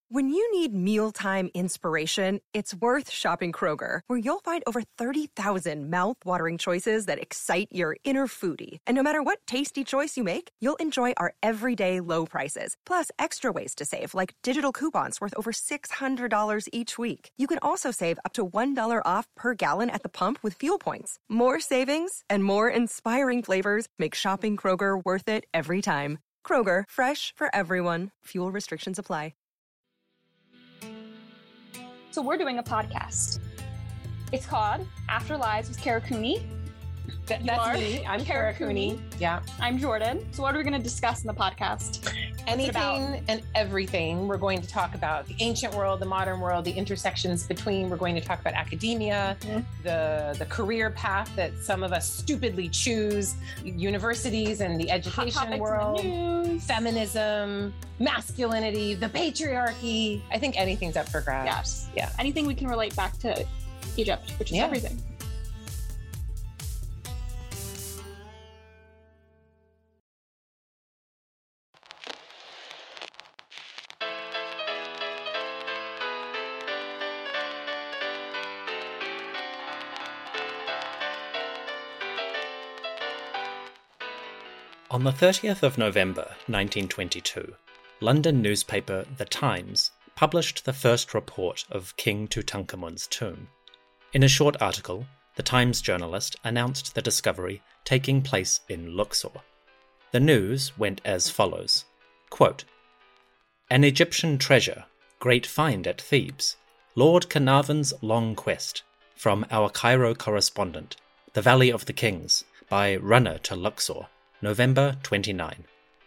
When you need mealtime inspiration, it's worth shopping Kroger, where you'll find over 30,000 mouth-watering choices that excite your inner foodie. And no matter what tasty choice you make, you'll enjoy our everyday low prices, plus extra ways to save, like digital coupons worth over $600 each week. You can also save up to $1 off per gallon at the pump with fuel points. More savings and more inspiring flavors make shopping Kroger worth it every time. Kroger, fresh for everyone. Fuel restrictions apply. So we're doing a podcast. It's called After Lives with Kara Cooney. That's me. I'm Kara Cooney. Yeah. I'm Jordan. So what are we going to discuss in the podcast? Anything and everything. We're going to talk about the ancient world, the modern world, the intersections between. We're going to talk about academia, the career path that some of us stupidly choose, universities and the education world, feminism, masculinity, the patriarchy. I think anything's up for grabs. Yes. Yeah. Anything we can relate back to Egypt, which is everything. On the 30th of November 1922, London newspaper The Times published the first report of King Tutankhamun's tomb. In a short article, the Times journalist announced the discovery taking place in Luxor. The news went as follows, quote, "An Egyptian treasure, great find at Thebes, Lord Carnarvon's long quest, from our Cairo correspondent, The Valley of the Kings, by Runner to Luxor, November 29.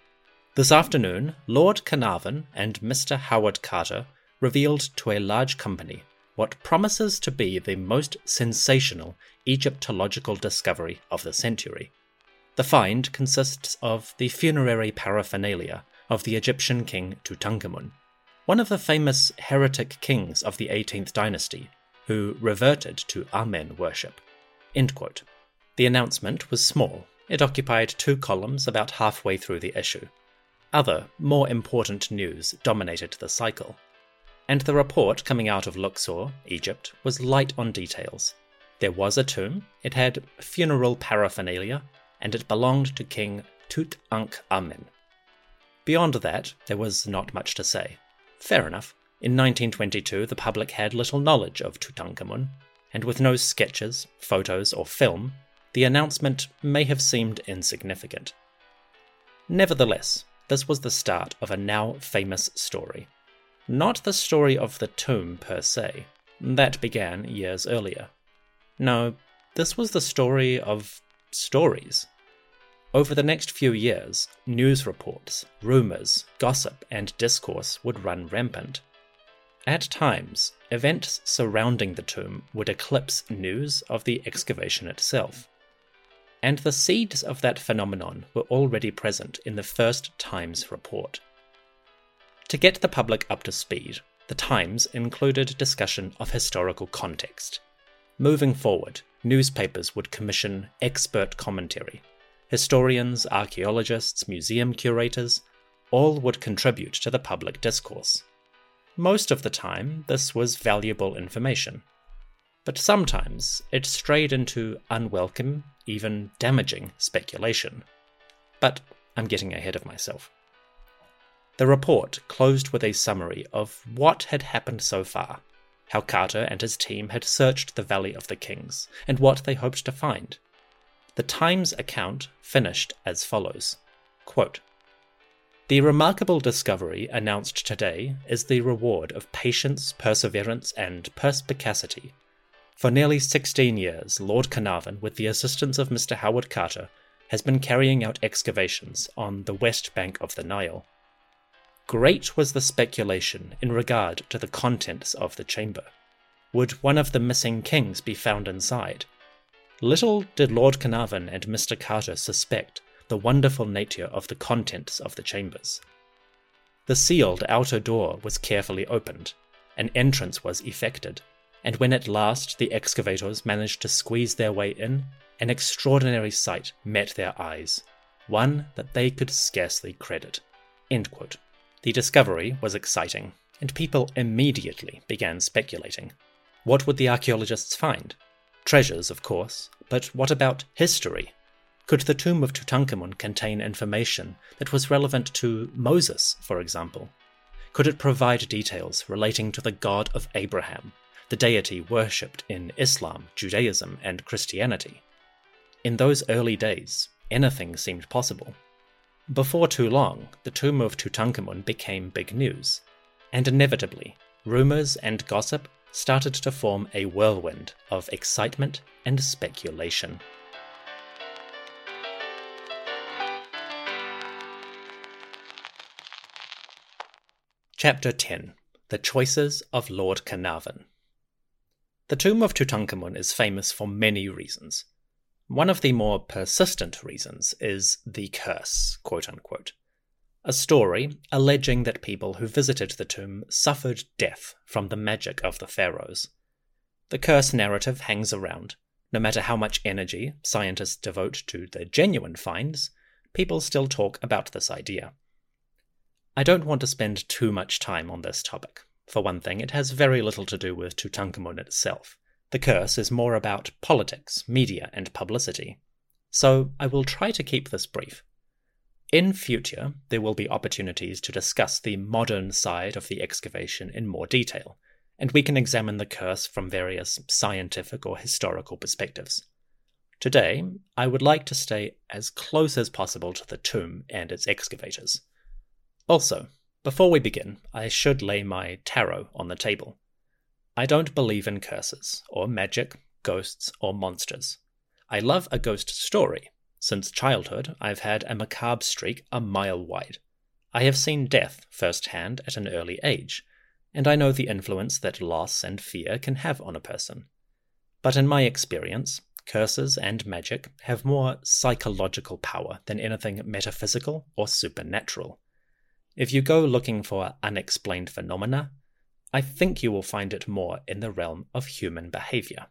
This afternoon, Lord Carnarvon and Mr. Howard Carter revealed to a large company what promises to be the most sensational Egyptological discovery of the century. The find consists of the funerary paraphernalia of the Egyptian king Tutankhamun, one of the famous heretic kings of the 18th dynasty, who reverted to Amen worship." End quote. The announcement was small. It occupied 2 columns about halfway through the issue. Other, more important news dominated the cycle. And the report coming out of Luxor, Egypt, was light on details. There was a tomb, it had funeral paraphernalia, and it belonged to King Tutankhamun. Beyond that, there was not much to say. Fair enough. In 1922, the public had little knowledge of Tutankhamun, and with no sketches, photos, or film, the announcement may have seemed insignificant. Nevertheless, this was the start of a now famous story. Not the story of the tomb per se. That began years earlier. No, this was the story of stories. Over the next few years, news reports, rumours, gossip, and discourse would run rampant. At times, events surrounding the tomb would eclipse news of the excavation itself. And the seeds of that phenomenon were already present in the first Times report. To get the public up to speed, the Times included discussion of historical context. Moving forward, newspapers would commission expert commentary. Historians, archaeologists, museum curators, all would contribute to the public discourse. Most of the time, this was valuable information. But sometimes it strayed into unwelcome, even damaging speculation. But I'm getting ahead of myself. The report closed with a summary of what had happened so far, how Carter and his team had searched the Valley of the Kings, and what they hoped to find. The Times account finished as follows, quote, "The remarkable discovery announced today is the reward of patience, perseverance, and perspicacity. For nearly 16 years, Lord Carnarvon, with the assistance of Mr. Howard Carter, has been carrying out excavations on the west bank of the Nile. Great was the speculation in regard to the contents of the chamber. Would one of the missing kings be found inside? Little did Lord Carnarvon and Mr. Carter suspect the wonderful nature of the contents of the chambers. The sealed outer door was carefully opened, an entrance was effected, and when at last the excavators managed to squeeze their way in, an extraordinary sight met their eyes, one that they could scarcely credit." End quote. The discovery was exciting. and people immediately began speculating. What would the archaeologists find? Treasures, of course, but what about history? Could the tomb of Tutankhamun contain information that was relevant to Moses, for example? Could it provide details relating to the God of Abraham, the deity worshipped in Islam, Judaism, and Christianity? In those early days, anything seemed possible. Before too long, the tomb of Tutankhamun became big news, and inevitably, rumours and gossip started to form a whirlwind of excitement and speculation. Chapter 10. The Choices of Lord Carnarvon. The tomb of Tutankhamun is famous for many reasons. One of the more persistent reasons is the curse, quote-unquote. A story alleging that people who visited the tomb suffered death from the magic of the pharaohs. The curse narrative hangs around. No matter how much energy scientists devote to the genuine finds, people still talk about this idea. I don't want to spend too much time on this topic. For one thing, it has very little to do with Tutankhamun itself. The curse is more about politics, media, and publicity. So I will try to keep this brief. In future, there will be opportunities to discuss the modern side of the excavation in more detail, and we can examine the curse from various scientific or historical perspectives. Today, I would like to stay as close as possible to the tomb and its excavators. Also, before we begin, I should lay my tarot on the table. I don't believe in curses, or magic, ghosts, or monsters. I love a ghost story. Since childhood, I've had a macabre streak a mile wide. I have seen death firsthand at an early age, and I know the influence that loss and fear can have on a person. But in my experience, curses and magic have more psychological power than anything metaphysical or supernatural. If you go looking for unexplained phenomena, I think you will find it more in the realm of human behavior.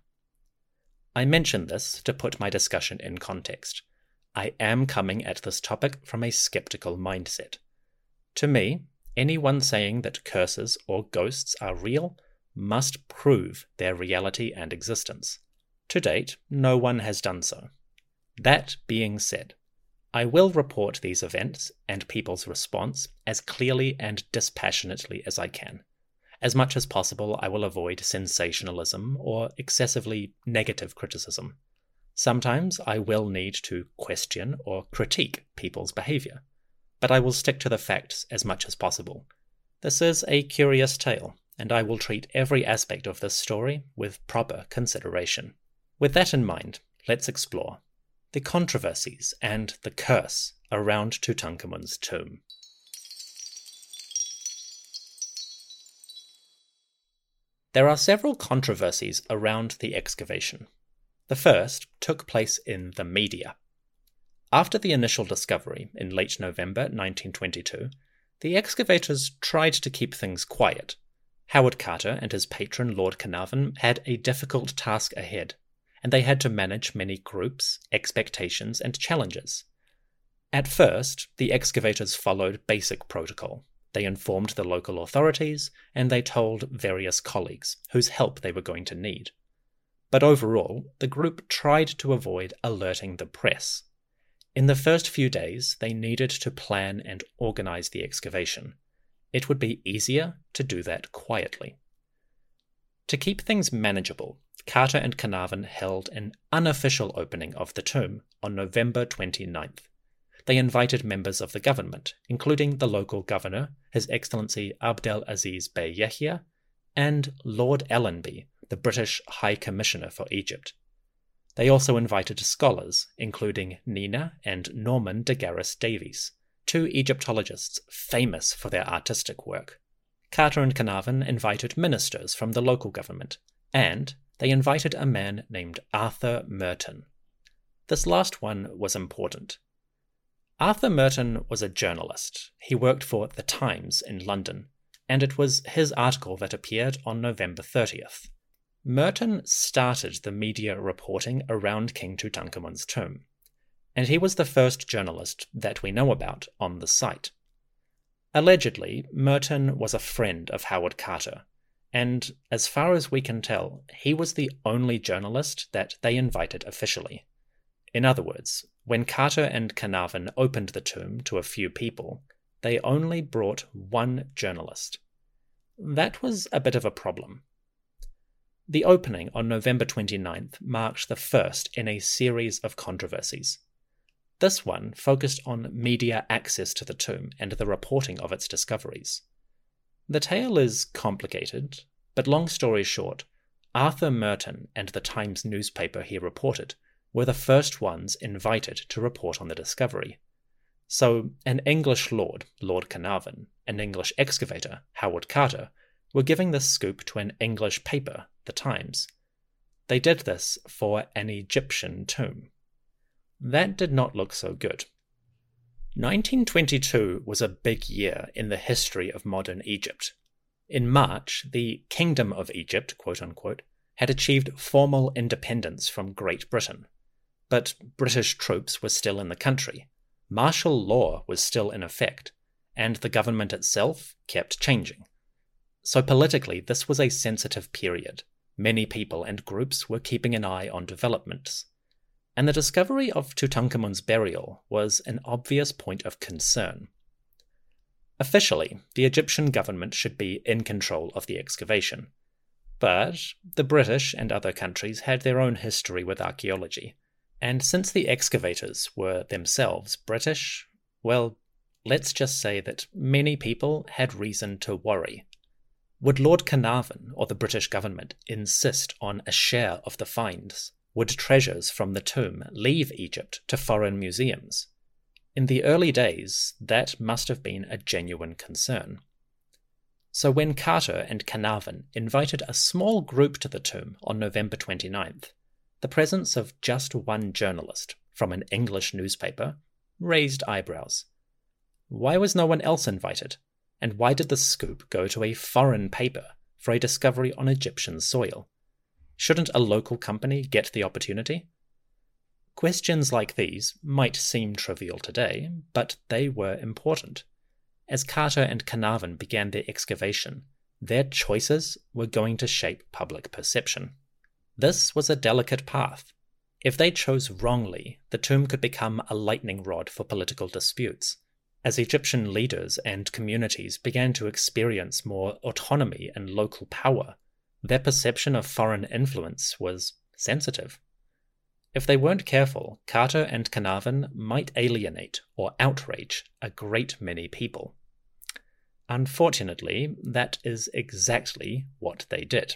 I mention this to put my discussion in context. I am coming at this topic from a skeptical mindset. To me, anyone saying that curses or ghosts are real must prove their reality and existence. To date, no one has done so. That being said, I will report these events and people's response as clearly and dispassionately as I can. As much as possible, I will avoid sensationalism or excessively negative criticism. Sometimes I will need to question or critique people's behavior, but I will stick to the facts as much as possible. This is a curious tale, and I will treat every aspect of this story with proper consideration. With that in mind, let's explore the controversies and the curse around Tutankhamun's tomb. There are several controversies around the excavation. The first took place in the media. After the initial discovery in late November 1922, the excavators tried to keep things quiet. Howard Carter and his patron Lord Carnarvon had a difficult task ahead, and they had to manage many groups, expectations, and challenges. At first, the excavators followed basic protocol. They informed the local authorities, and they told various colleagues whose help they were going to need. But overall, the group tried to avoid alerting the press. In the first few days, they needed to plan and organize the excavation. It would be easier to do that quietly. To keep things manageable, Carter and Carnarvon held an unofficial opening of the tomb on November 29th. They invited members of the government, including the local governor, His Excellency Abdel Aziz Bey Yahya, and Lord Allenby, the British High Commissioner for Egypt. They also invited scholars, including Nina and Norman de Garis Davies, two Egyptologists famous for their artistic work. Carter and Carnarvon invited ministers from the local government, and they invited a man named Arthur Merton. This last one was important. Arthur Merton was a journalist. He worked for The Times in London, and it was his article that appeared on November 30th. Merton started the media reporting around King Tutankhamun's tomb, and he was the first journalist that we know about on the site. Allegedly, Merton was a friend of Howard Carter, and as far as we can tell, he was the only journalist that they invited officially. In other words, when Carter and Carnarvon opened the tomb to a few people, they only brought one journalist. That was a bit of a problem. The opening on November 29th marked the first in a series of controversies. This one focused on media access to the tomb and the reporting of its discoveries. The tale is complicated, but long story short, Arthur Merton and the Times newspaper he reported were the first ones invited to report on the discovery. So an English lord, Lord Carnarvon, an English excavator, Howard Carter, were giving this scoop to an English paper, the Times. They did this for an Egyptian tomb. That did not look so good. 1922 was a big year in the history of modern Egypt. In March, the Kingdom of Egypt, quote-unquote, had achieved formal independence from Great Britain. But British troops were still in the country. Martial law was still in effect, and the government itself kept changing. So politically, this was a sensitive period. Many people and groups were keeping an eye on developments. And the discovery of Tutankhamun's burial was an obvious point of concern. Officially, the Egyptian government should be in control of the excavation. But the British and other countries had their own history with archaeology. And since the excavators were themselves British, well, let's just say that many people had reason to worry. Would Lord Carnarvon or the British government insist on a share of the finds? Would treasures from the tomb leave Egypt to foreign museums? In the early days, that must have been a genuine concern. So when Carter and Carnarvon invited a small group to the tomb on November 29th, the presence of just one journalist from an English newspaper raised eyebrows. Why was no one else invited? And why did the scoop go to a foreign paper for a discovery on Egyptian soil? Shouldn't a local company get the opportunity? Questions like these might seem trivial today, but they were important. As Carter and Carnarvon began their excavation, their choices were going to shape public perception. This was a delicate path. If they chose wrongly, the tomb could become a lightning rod for political disputes. As Egyptian leaders and communities began to experience more autonomy and local power, their perception of foreign influence was sensitive. If they weren't careful, Carter and Carnarvon might alienate or outrage a great many people. Unfortunately, that is exactly what they did.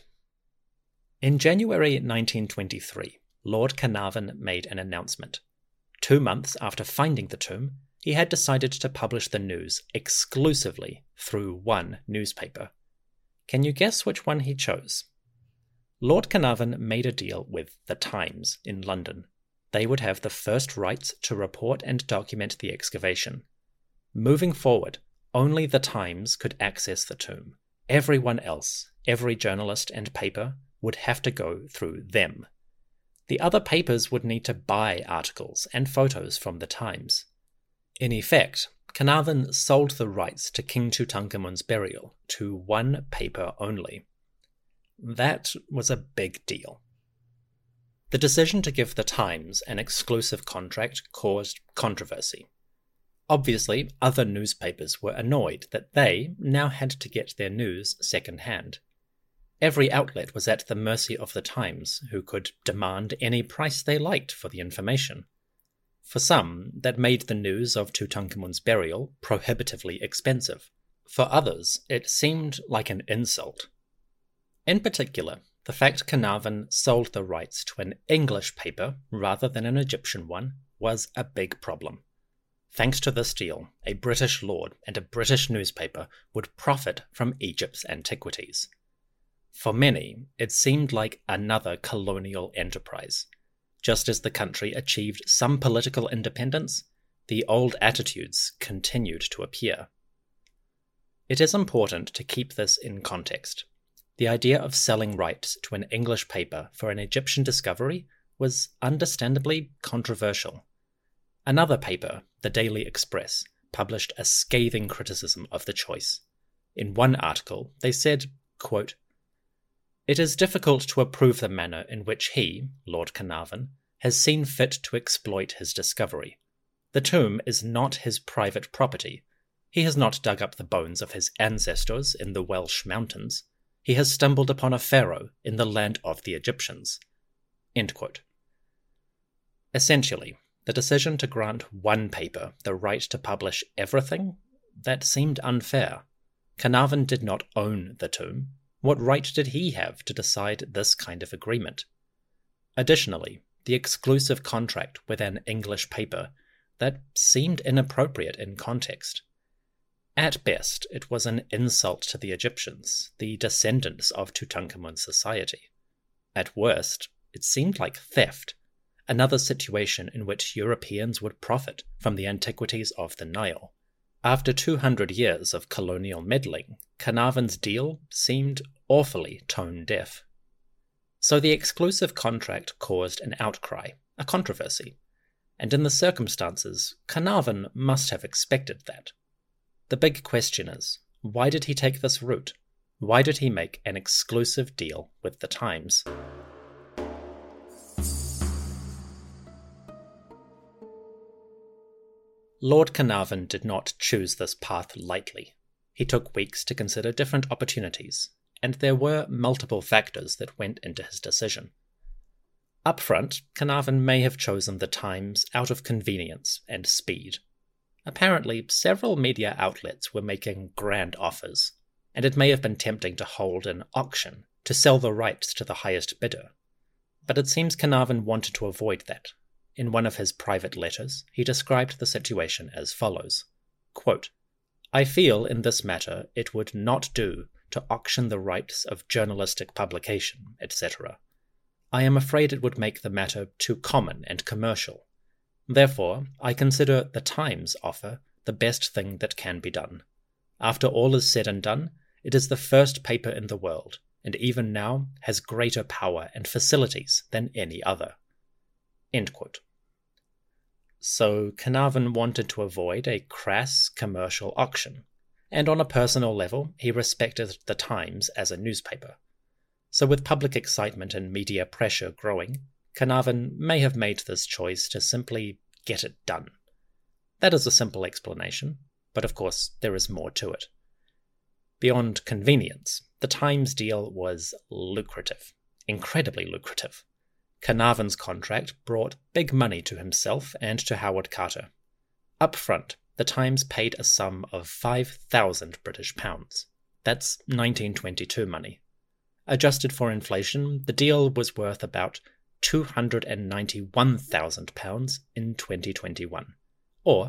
In January 1923, Lord Carnarvon made an announcement. 2 months after finding the tomb, he had decided to publish the news exclusively through one newspaper. Can you guess which one he chose? Lord Carnarvon made a deal with The Times in London. They would have the first rights to report and document the excavation. Moving forward, only The Times could access the tomb. Everyone else, every journalist and paper, would have to go through them. The other papers would need to buy articles and photos from The Times. In effect, Carnarvon sold the rights to King Tutankhamun's burial to one paper only. That was a big deal. The decision to give The Times an exclusive contract caused controversy. Obviously, other newspapers were annoyed that they now had to get their news second-hand. Every outlet was at the mercy of The Times, who could demand any price they liked for the information. For some, that made the news of Tutankhamun's burial prohibitively expensive. For others, it seemed like an insult. In particular, the fact Carnarvon sold the rights to an English paper rather than an Egyptian one was a big problem. Thanks to this deal, a British lord and a British newspaper would profit from Egypt's antiquities. For many, it seemed like another colonial enterprise. Just as the country achieved some political independence, the old attitudes continued to appear. It is important to keep this in context. The idea of selling rights to an English paper for an Egyptian discovery was understandably controversial. Another paper, the Daily Express, published a scathing criticism of the choice. In one article, they said, quote, "It is difficult to approve the manner in which he, Lord Carnarvon, has seen fit to exploit his discovery. The tomb is not his private property. He has not dug up the bones of his ancestors in the Welsh mountains. He has stumbled upon a pharaoh in the land of the Egyptians." End quote. Essentially, the decision to grant one paper the right to publish everything, that seemed unfair. Carnarvon did not own the tomb. What right did he have to decide this kind of agreement? Additionally, the exclusive contract with an English paper, that seemed inappropriate in context. At best, it was an insult to the Egyptians, the descendants of Tutankhamun's society. At worst, it seemed like theft, another situation in which Europeans would profit from the antiquities of the Nile. After 200 years of colonial meddling, Carnarvon's deal seemed awfully tone-deaf. So the exclusive contract caused an outcry, a controversy, and in the circumstances, Carnarvon must have expected that. The big question is, why did he take this route? Why did he make an exclusive deal with the Times? Lord Carnarvon did not choose this path lightly. He took weeks to consider different opportunities, and there were multiple factors that went into his decision. Up front, Carnarvon may have chosen the Times out of convenience and speed. Apparently, several media outlets were making grand offers, and it may have been tempting to hold an auction to sell the rights to the highest bidder. But it seems Carnarvon wanted to avoid that. In one of his private letters, he described the situation as follows, quote, "I feel in this matter it would not do to auction the rights of journalistic publication, etc. I am afraid it would make the matter too common and commercial. Therefore, I consider the Times offer the best thing that can be done. After all is said and done, it is the first paper in the world, and even now has greater power and facilities than any other." End quote. So Carnarvon wanted to avoid a crass commercial auction, and on a personal level, he respected the Times as a newspaper. So with public excitement and media pressure growing, Carnarvon may have made this choice to simply get it done. That is a simple explanation, but of course there is more to it. Beyond convenience, the Times deal was lucrative, incredibly lucrative. Carnarvon's contract brought big money to himself and to Howard Carter. Up front, the Times paid a sum of 5,000 British pounds. That's 1922 money. Adjusted for inflation, the deal was worth about £291,000 in 2021, or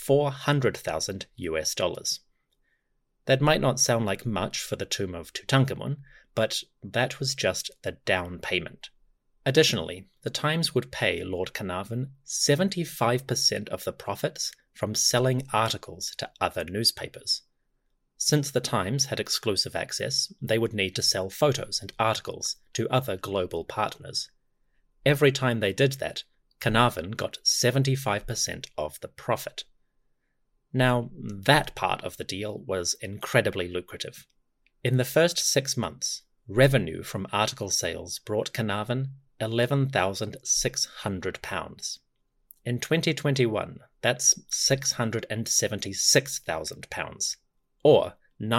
$400,000. That might not sound like much for the tomb of Tutankhamun, but that was just the down payment. Additionally, the Times would pay Lord Carnarvon 75% of the profits from selling articles to other newspapers. Since the Times had exclusive access, they would need to sell photos and articles to other global partners. Every time they did that, Carnarvon got 75% of the profit. Now, that part of the deal was incredibly lucrative. In the first 6 months, revenue from article sales brought Carnarvon £11,600. In 2021, that's £676,000, or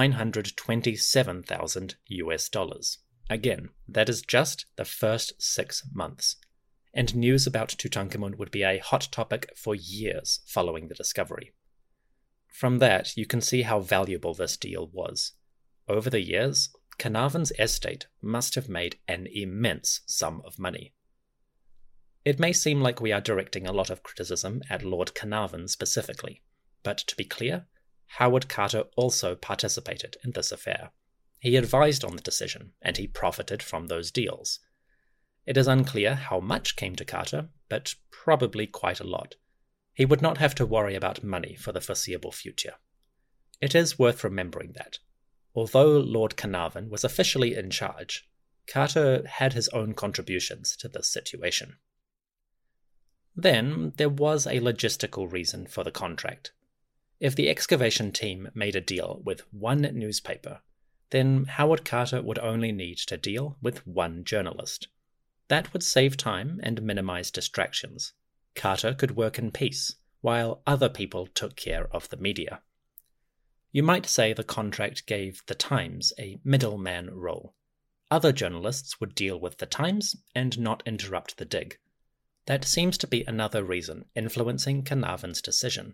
$927,000. Again, that is just the first 6 months. And news about Tutankhamun would be a hot topic for years following the discovery. From that, you can see how valuable this deal was. Over the years, Carnarvon's estate must have made an immense sum of money. It may seem like we are directing a lot of criticism at Lord Carnarvon specifically, but to be clear, Howard Carter also participated in this affair. He advised on the decision, and he profited from those deals. It is unclear how much came to Carter, but probably quite a lot. He would not have to worry about money for the foreseeable future. It is worth remembering that, although Lord Carnarvon was officially in charge, Carter had his own contributions to this situation. Then there was a logistical reason for the contract. If the excavation team made a deal with one newspaper, then Howard Carter would only need to deal with one journalist. That would save time and minimize distractions. Carter could work in peace, while other people took care of the media. You might say the contract gave The Times a middleman role. Other journalists would deal with The Times and not interrupt the dig. That seems to be another reason influencing Carnarvon's decision.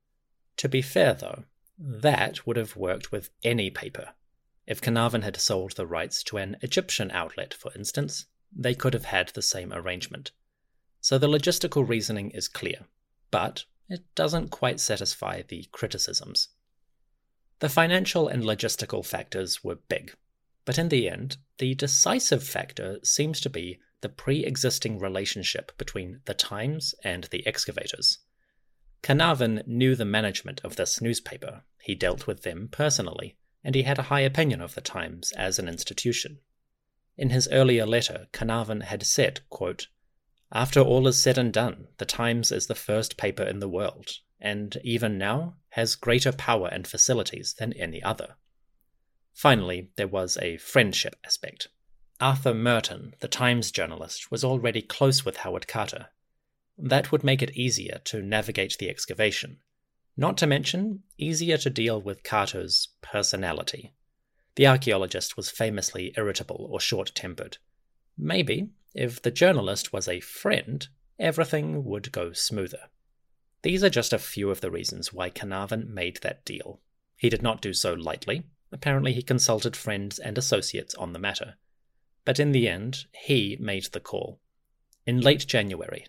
To be fair, though, that would have worked with any paper. If Carnarvon had sold the rights to an Egyptian outlet, for instance, they could have had the same arrangement. So the logistical reasoning is clear, but it doesn't quite satisfy the criticisms. The financial and logistical factors were big, but in the end, the decisive factor seems to be the pre-existing relationship between the Times and the excavators. Carnarvon knew the management of this newspaper, he dealt with them personally, and he had a high opinion of the Times as an institution. In his earlier letter, Carnarvon had said, quote, "After all is said and done, the Times is the first paper in the world, and even now has greater power and facilities than any other." Finally, there was a friendship aspect. Arthur Merton, the Times journalist, was already close with Howard Carter. That would make it easier to navigate the excavation, not to mention easier to deal with Carter's personality. The archaeologist was famously irritable or short-tempered. Maybe, if the journalist was a friend, everything would go smoother. These are just a few of the reasons why Carnarvon made that deal. He did not do so lightly. Apparently he consulted friends and associates on the matter. But in the end, he made the call. In late January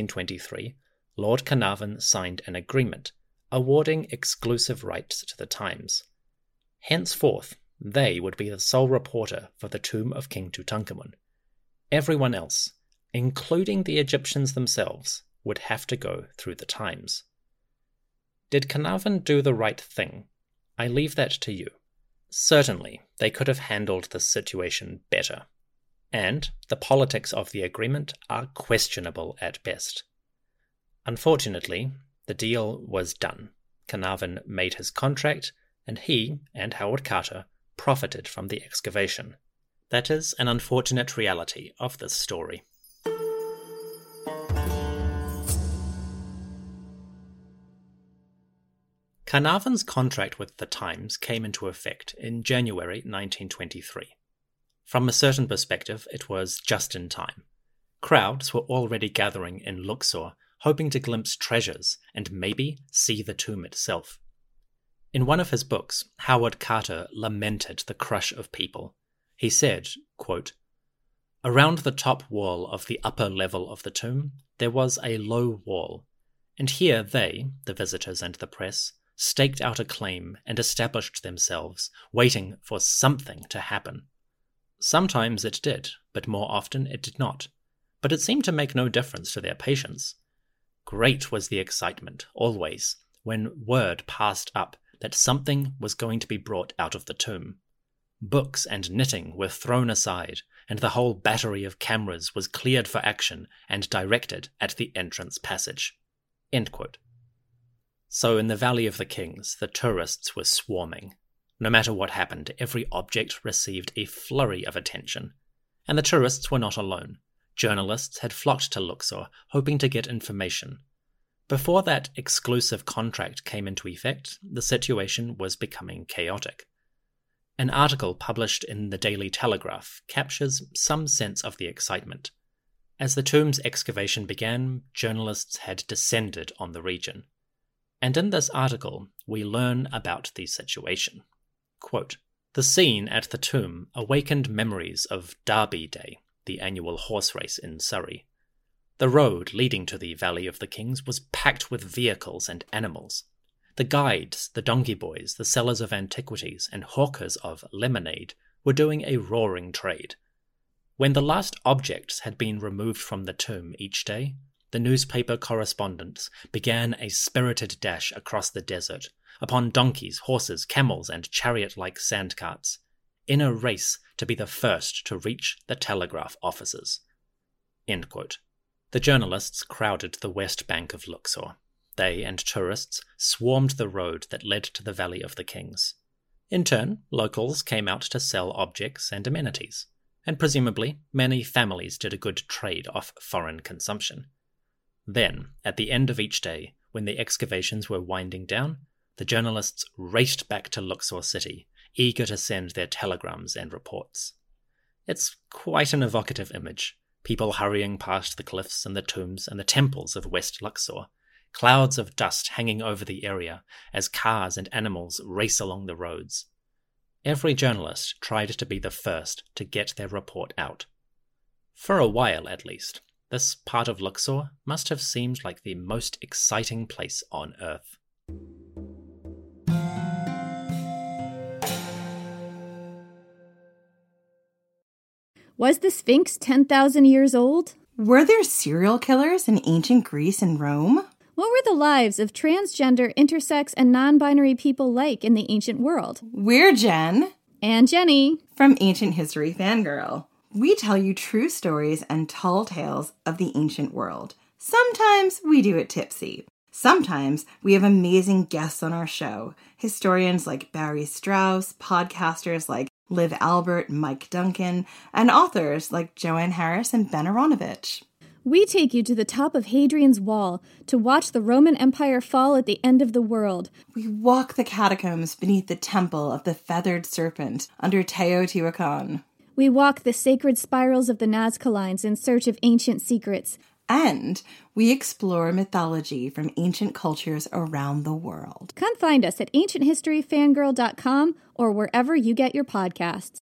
1923, Lord Carnarvon signed an agreement awarding exclusive rights to the Times. Henceforth, they would be the sole reporter for the tomb of King Tutankhamun. Everyone else, including the Egyptians themselves, would have to go through the Times. Did Carnarvon do the right thing? I leave that to you. Certainly, they could have handled the situation better. And the politics of the agreement are questionable at best. Unfortunately, the deal was done. Carnarvon made his contract, and he and Howard Carter profited from the excavation. That is an unfortunate reality of this story. Carnarvon's contract with the Times came into effect in January 1923. From a certain perspective, it was just in time. Crowds were already gathering in Luxor, hoping to glimpse treasures and maybe see the tomb itself. In one of his books, Howard Carter lamented the crush of people. He said, quote, "Around the top wall of the upper level of the tomb, there was a low wall, and here they, the visitors and the press, staked out a claim and established themselves, waiting for something to happen. Sometimes it did, but more often it did not. But it seemed to make no difference to their patience. Great was the excitement, always, when word passed up that something was going to be brought out of the tomb. Books and knitting were thrown aside, and the whole battery of cameras was cleared for action and directed at the entrance passage." End quote. So in the Valley of the Kings, the tourists were swarming. No matter what happened, every object received a flurry of attention. And the tourists were not alone. Journalists had flocked to Luxor, hoping to get information. Before that exclusive contract came into effect, the situation was becoming chaotic. An article published in the Daily Telegraph captures some sense of the excitement. As the tomb's excavation began, journalists had descended on the region. And in this article, we learn about the situation. Quote, "The scene at the tomb awakened memories of Derby Day, the annual horse race in Surrey. The road leading to the Valley of the Kings was packed with vehicles and animals. The guides, the donkey boys, the sellers of antiquities, and hawkers of lemonade were doing a roaring trade. When the last objects had been removed from the tomb each day, the newspaper correspondents began a spirited dash across the desert, upon donkeys, horses, camels, and chariot-like sandcarts, in a race to be the first to reach the telegraph offices." End quote. The journalists crowded the west bank of Luxor. They and tourists swarmed the road that led to the Valley of the Kings. In turn, locals came out to sell objects and amenities, and presumably many families did a good trade off foreign consumption. Then, at the end of each day, when the excavations were winding down, the journalists raced back to Luxor City, eager to send their telegrams and reports. It's quite an evocative image, people hurrying past the cliffs and the tombs and the temples of West Luxor, clouds of dust hanging over the area as cars and animals race along the roads. Every journalist tried to be the first to get their report out. For a while, at least, this part of Luxor must have seemed like the most exciting place on Earth. Was the Sphinx 10,000 years old? Were there serial killers in ancient Greece and Rome? What were the lives of transgender, intersex, and non-binary people like in the ancient world? We're Jen. And Jenny. From Ancient History Fangirl. We tell you true stories and tall tales of the ancient world. Sometimes we do it tipsy. Sometimes we have amazing guests on our show. Historians like Barry Strauss, podcasters like Liv Albert, Mike Duncan, and authors like Joanne Harris and Ben Aronovich. We take you to the top of Hadrian's Wall to watch the Roman Empire fall at the end of the world. We walk the catacombs beneath the Temple of the Feathered Serpent under Teotihuacan. We walk the sacred spirals of the Nazca Lines in search of ancient secrets. And we explore mythology from ancient cultures around the world. Come find us at ancienthistoryfangirl.com or wherever you get your podcasts.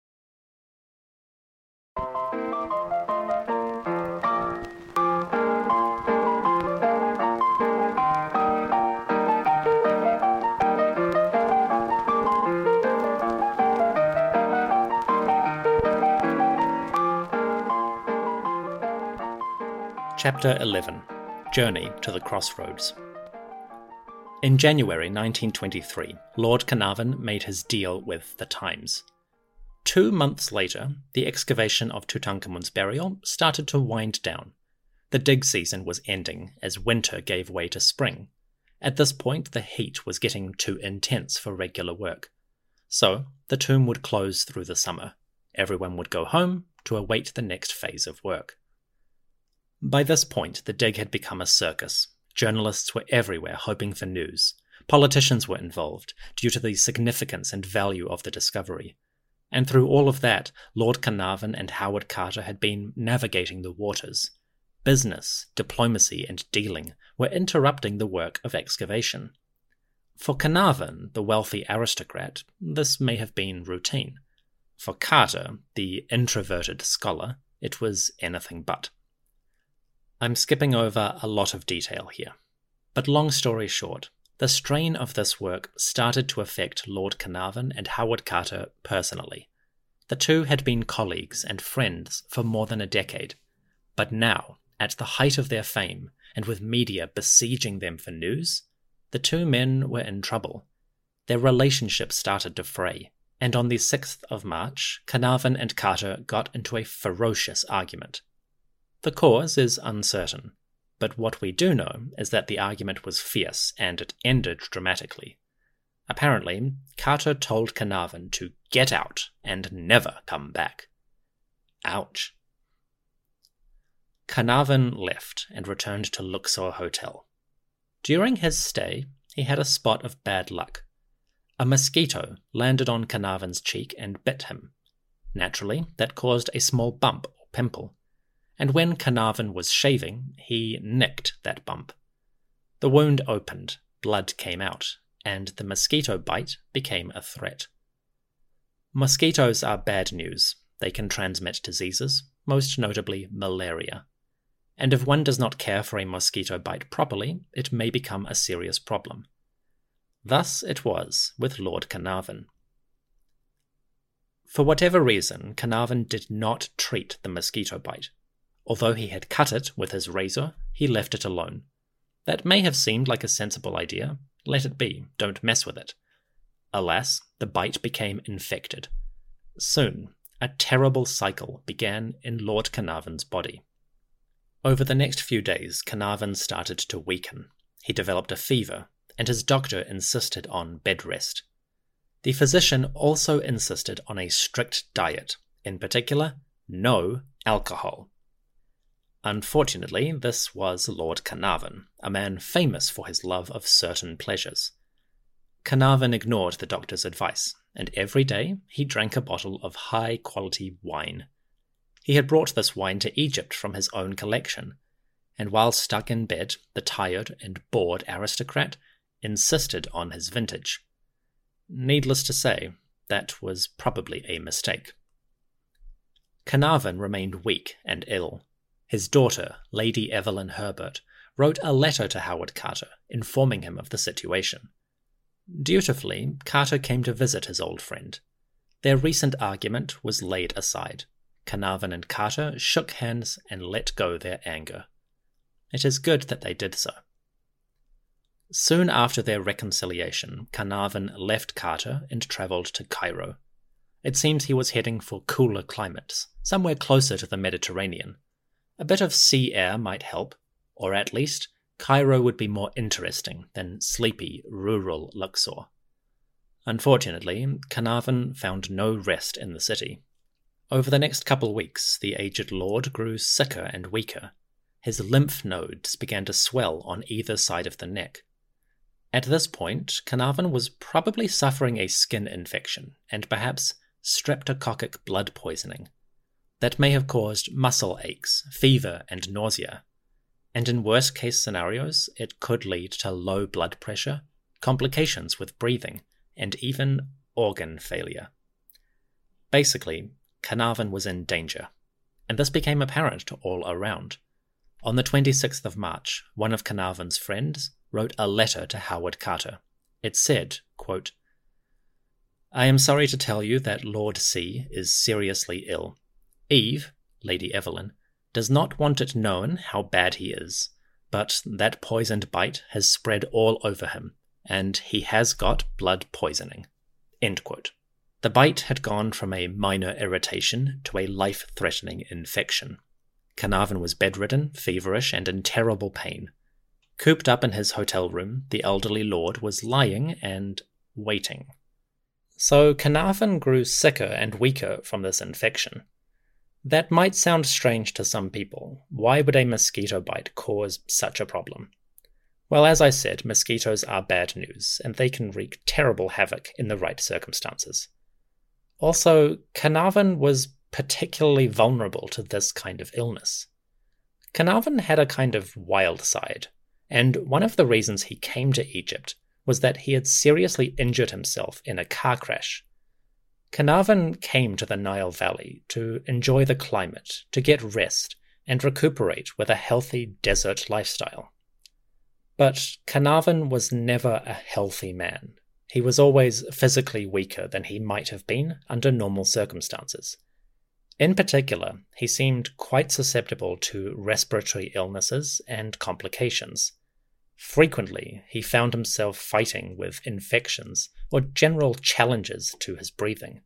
Chapter 11. Journey to the Crossroads. In January 1923, Lord Carnarvon made his deal with the Times. 2 months later, the excavation of Tutankhamun's burial started to wind down. The dig season was ending as winter gave way to spring. At this point, the heat was getting too intense for regular work. So, the tomb would close through the summer. Everyone would go home to await the next phase of work. By this point, the dig had become a circus. Journalists were everywhere hoping for news. Politicians were involved, due to the significance and value of the discovery. And through all of that, Lord Carnarvon and Howard Carter had been navigating the waters. Business, diplomacy, and dealing were interrupting the work of excavation. For Carnarvon, the wealthy aristocrat, this may have been routine. For Carter, the introverted scholar, it was anything but. I'm skipping over a lot of detail here, but long story short, the strain of this work started to affect Lord Carnarvon and Howard Carter personally. The two had been colleagues and friends for more than a decade, but now, at the height of their fame, and with media besieging them for news, the two men were in trouble. Their relationship started to fray, and on the 6th of March, Carnarvon and Carter got into a ferocious argument. The cause is uncertain, but what we do know is that the argument was fierce and it ended dramatically. Apparently, Carter told Carnarvon to get out and never come back. Ouch. Carnarvon left and returned to Luxor Hotel. During his stay, he had a spot of bad luck. A mosquito landed on Carnarvon's cheek and bit him. Naturally, that caused a small bump or pimple. And when Carnarvon was shaving, he nicked that bump. The wound opened, blood came out, and the mosquito bite became a threat. Mosquitoes are bad news. They can transmit diseases, most notably malaria. And if one does not care for a mosquito bite properly, it may become a serious problem. Thus it was with Lord Carnarvon. For whatever reason, Carnarvon did not treat the mosquito bite. Although he had cut it with his razor, he left it alone. That may have seemed like a sensible idea. Let it be, don't mess with it. Alas, the bite became infected. Soon, a terrible cycle began in Lord Carnarvon's body. Over the next few days, Carnarvon started to weaken. he developed a fever, and his doctor insisted on bed rest. The physician also insisted on a strict diet, in particular, no alcohol. Unfortunately, this was Lord Carnarvon, a man famous for his love of certain pleasures. Carnarvon ignored the doctor's advice, and every day he drank a bottle of high-quality wine. He had brought this wine to Egypt from his own collection, and while stuck in bed, the tired and bored aristocrat insisted on his vintage. Needless to say, that was probably a mistake. Carnarvon remained weak and ill. His daughter, Lady Evelyn Herbert, wrote a letter to Howard Carter, informing him of the situation. Dutifully, Carter came to visit his old friend. Their recent argument was laid aside. Carnarvon and Carter shook hands and let go their anger. It is good that they did so. Soon after their reconciliation, Carnarvon left Carter and travelled to Cairo. It seems he was heading for cooler climates, somewhere closer to the Mediterranean. A bit of sea air might help, or at least Cairo would be more interesting than sleepy, rural Luxor. Unfortunately, Carnarvon found no rest in the city. Over the next couple weeks, the aged lord grew sicker and weaker. His lymph nodes began to swell on either side of the neck. At this point, Carnarvon was probably suffering a skin infection, and perhaps streptococcic blood poisoning. That may have caused muscle aches, fever, and nausea. And in worst-case scenarios, it could lead to low blood pressure, complications with breathing, and even organ failure. Basically, Carnarvon was in danger, and this became apparent to all around. On the 26th of March, one of Carnarvon's friends wrote a letter to Howard Carter. It said, quote, "I am sorry to tell you that Lord C is seriously ill. Eve, Lady Evelyn, does not want it known how bad he is, but that poisoned bite has spread all over him, and he has got blood poisoning." End quote. The bite had gone from a minor irritation to a life-threatening infection. Carnarvon was bedridden, feverish, and in terrible pain. Cooped up in his hotel room, the elderly lord was lying and waiting. So Carnarvon grew sicker and weaker from this infection. That might sound strange to some people. Why would a mosquito bite cause such a problem? Well, as I said, mosquitoes are bad news, and they can wreak terrible havoc in the right circumstances. Also, Carnarvon was particularly vulnerable to this kind of illness. Carnarvon had a kind of wild side, and one of the reasons he came to Egypt was that he had seriously injured himself in a car crash. Carnarvon came to the Nile Valley to enjoy the climate, to get rest, and recuperate with a healthy desert lifestyle. But Carnarvon was never a healthy man. He was always physically weaker than he might have been under normal circumstances. In particular, he seemed quite susceptible to respiratory illnesses and complications. Frequently, he found himself fighting with infections or general challenges to his breathing.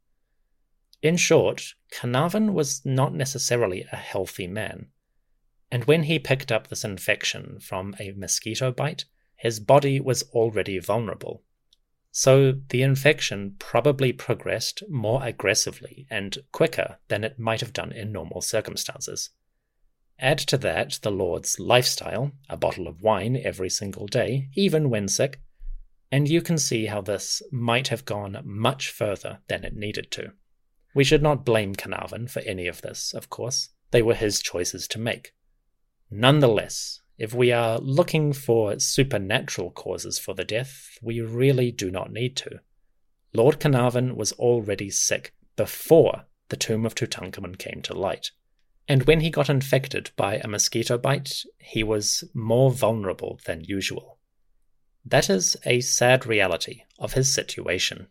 In short, Carnarvon was not necessarily a healthy man, and when he picked up this infection from a mosquito bite, his body was already vulnerable. So the infection probably progressed more aggressively and quicker than it might have done in normal circumstances. Add to that the Lord's lifestyle, a bottle of wine every single day, even when sick, and you can see how this might have gone much further than it needed to. We should not blame Carnarvon for any of this, of course. They were his choices to make. Nonetheless, if we are looking for supernatural causes for the death, we really do not need to. Lord Carnarvon was already sick before the tomb of Tutankhamun came to light. And when he got infected by a mosquito bite, he was more vulnerable than usual. That is a sad reality of his situation.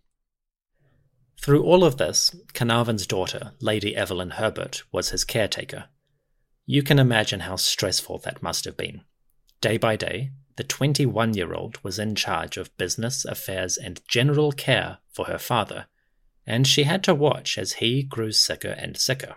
Through all of this, Carnarvon's daughter, Lady Evelyn Herbert, was his caretaker. You can imagine how stressful that must have been. Day by day, the 21-year-old was in charge of business, affairs, and general care for her father, and she had to watch as he grew sicker and sicker.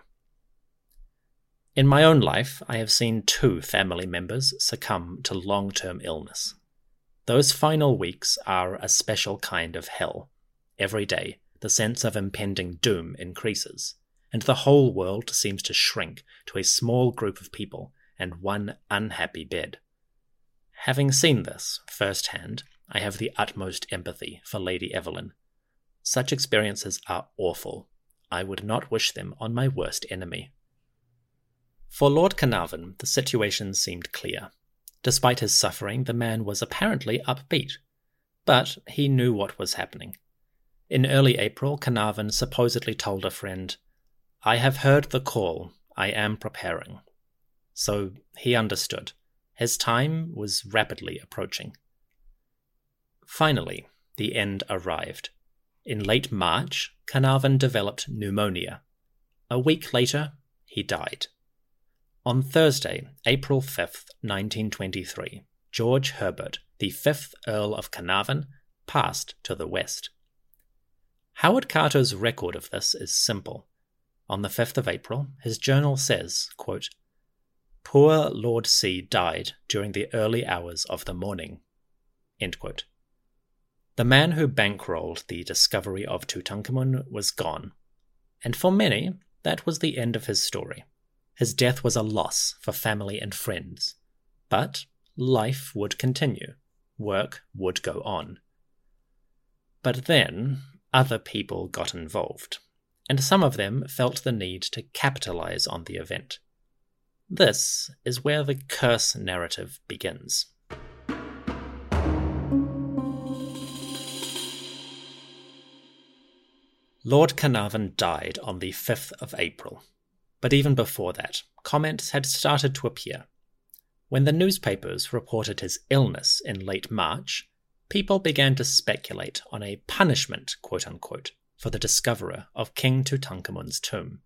In my own life, I have seen 2 family members succumb to long-term illness. Those final weeks are a special kind of hell. Every day, the sense of impending doom increases, and the whole world seems to shrink to a small group of people and one unhappy bed. Having seen this firsthand, I have the utmost empathy for Lady Evelyn. Such experiences are awful. I would not wish them on my worst enemy. For Lord Carnarvon, the situation seemed clear. Despite his suffering, the man was apparently upbeat. But he knew what was happening. In early April, Carnarvon supposedly told a friend, "I have heard the call. I am preparing." So he understood. His time was rapidly approaching. Finally, the end arrived. In late March, Carnarvon developed pneumonia. A week later, he died. On Thursday, April 5th, 1923, George Herbert, the 5th Earl of Carnarvon, passed to the west. Howard Carter's record of this is simple. On the 5th of April, his journal says, quote, "Poor Lord C died during the early hours of the morning." End quote. The man who bankrolled the discovery of Tutankhamun was gone, and for many, that was the end of his story. His death was a loss for family and friends, but life would continue, work would go on. But then, other people got involved, and some of them felt the need to capitalize on the event. This is where the curse narrative begins. Lord Carnarvon died on the 5th of April, but even before that, comments had started to appear. When the newspapers reported his illness in late March, people began to speculate on a punishment, quote-unquote, for the discoverer of King Tutankhamun's tomb.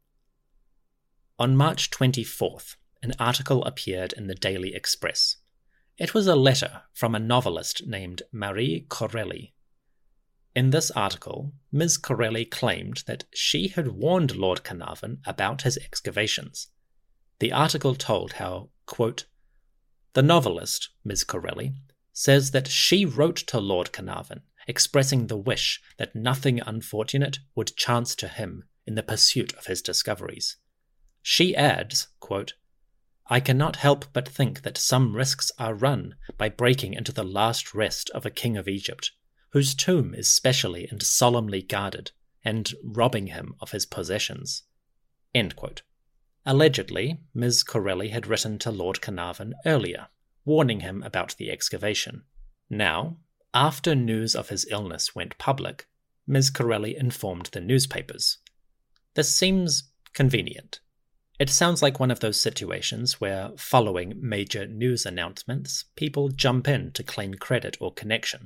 On March 24th, an article appeared in the Daily Express. It was a letter from a novelist named Marie Corelli. In this article, Ms. Corelli claimed that she had warned Lord Carnarvon about his excavations. The article told how, quote, "The novelist, Ms. Corelli, says that she wrote to Lord Carnarvon expressing the wish that nothing unfortunate would chance to him in the pursuit of his discoveries. She adds, quote, I cannot help but think that some risks are run by breaking into the last rest of a king of Egypt, whose tomb is specially and solemnly guarded, and robbing him of his possessions." End quote. Allegedly, Ms. Corelli had written to Lord Carnarvon earlier, warning him about the excavation. Now, after news of his illness went public, Ms. Corelli informed the newspapers. This seems convenient. It sounds like one of those situations where, following major news announcements, people jump in to claim credit or connection.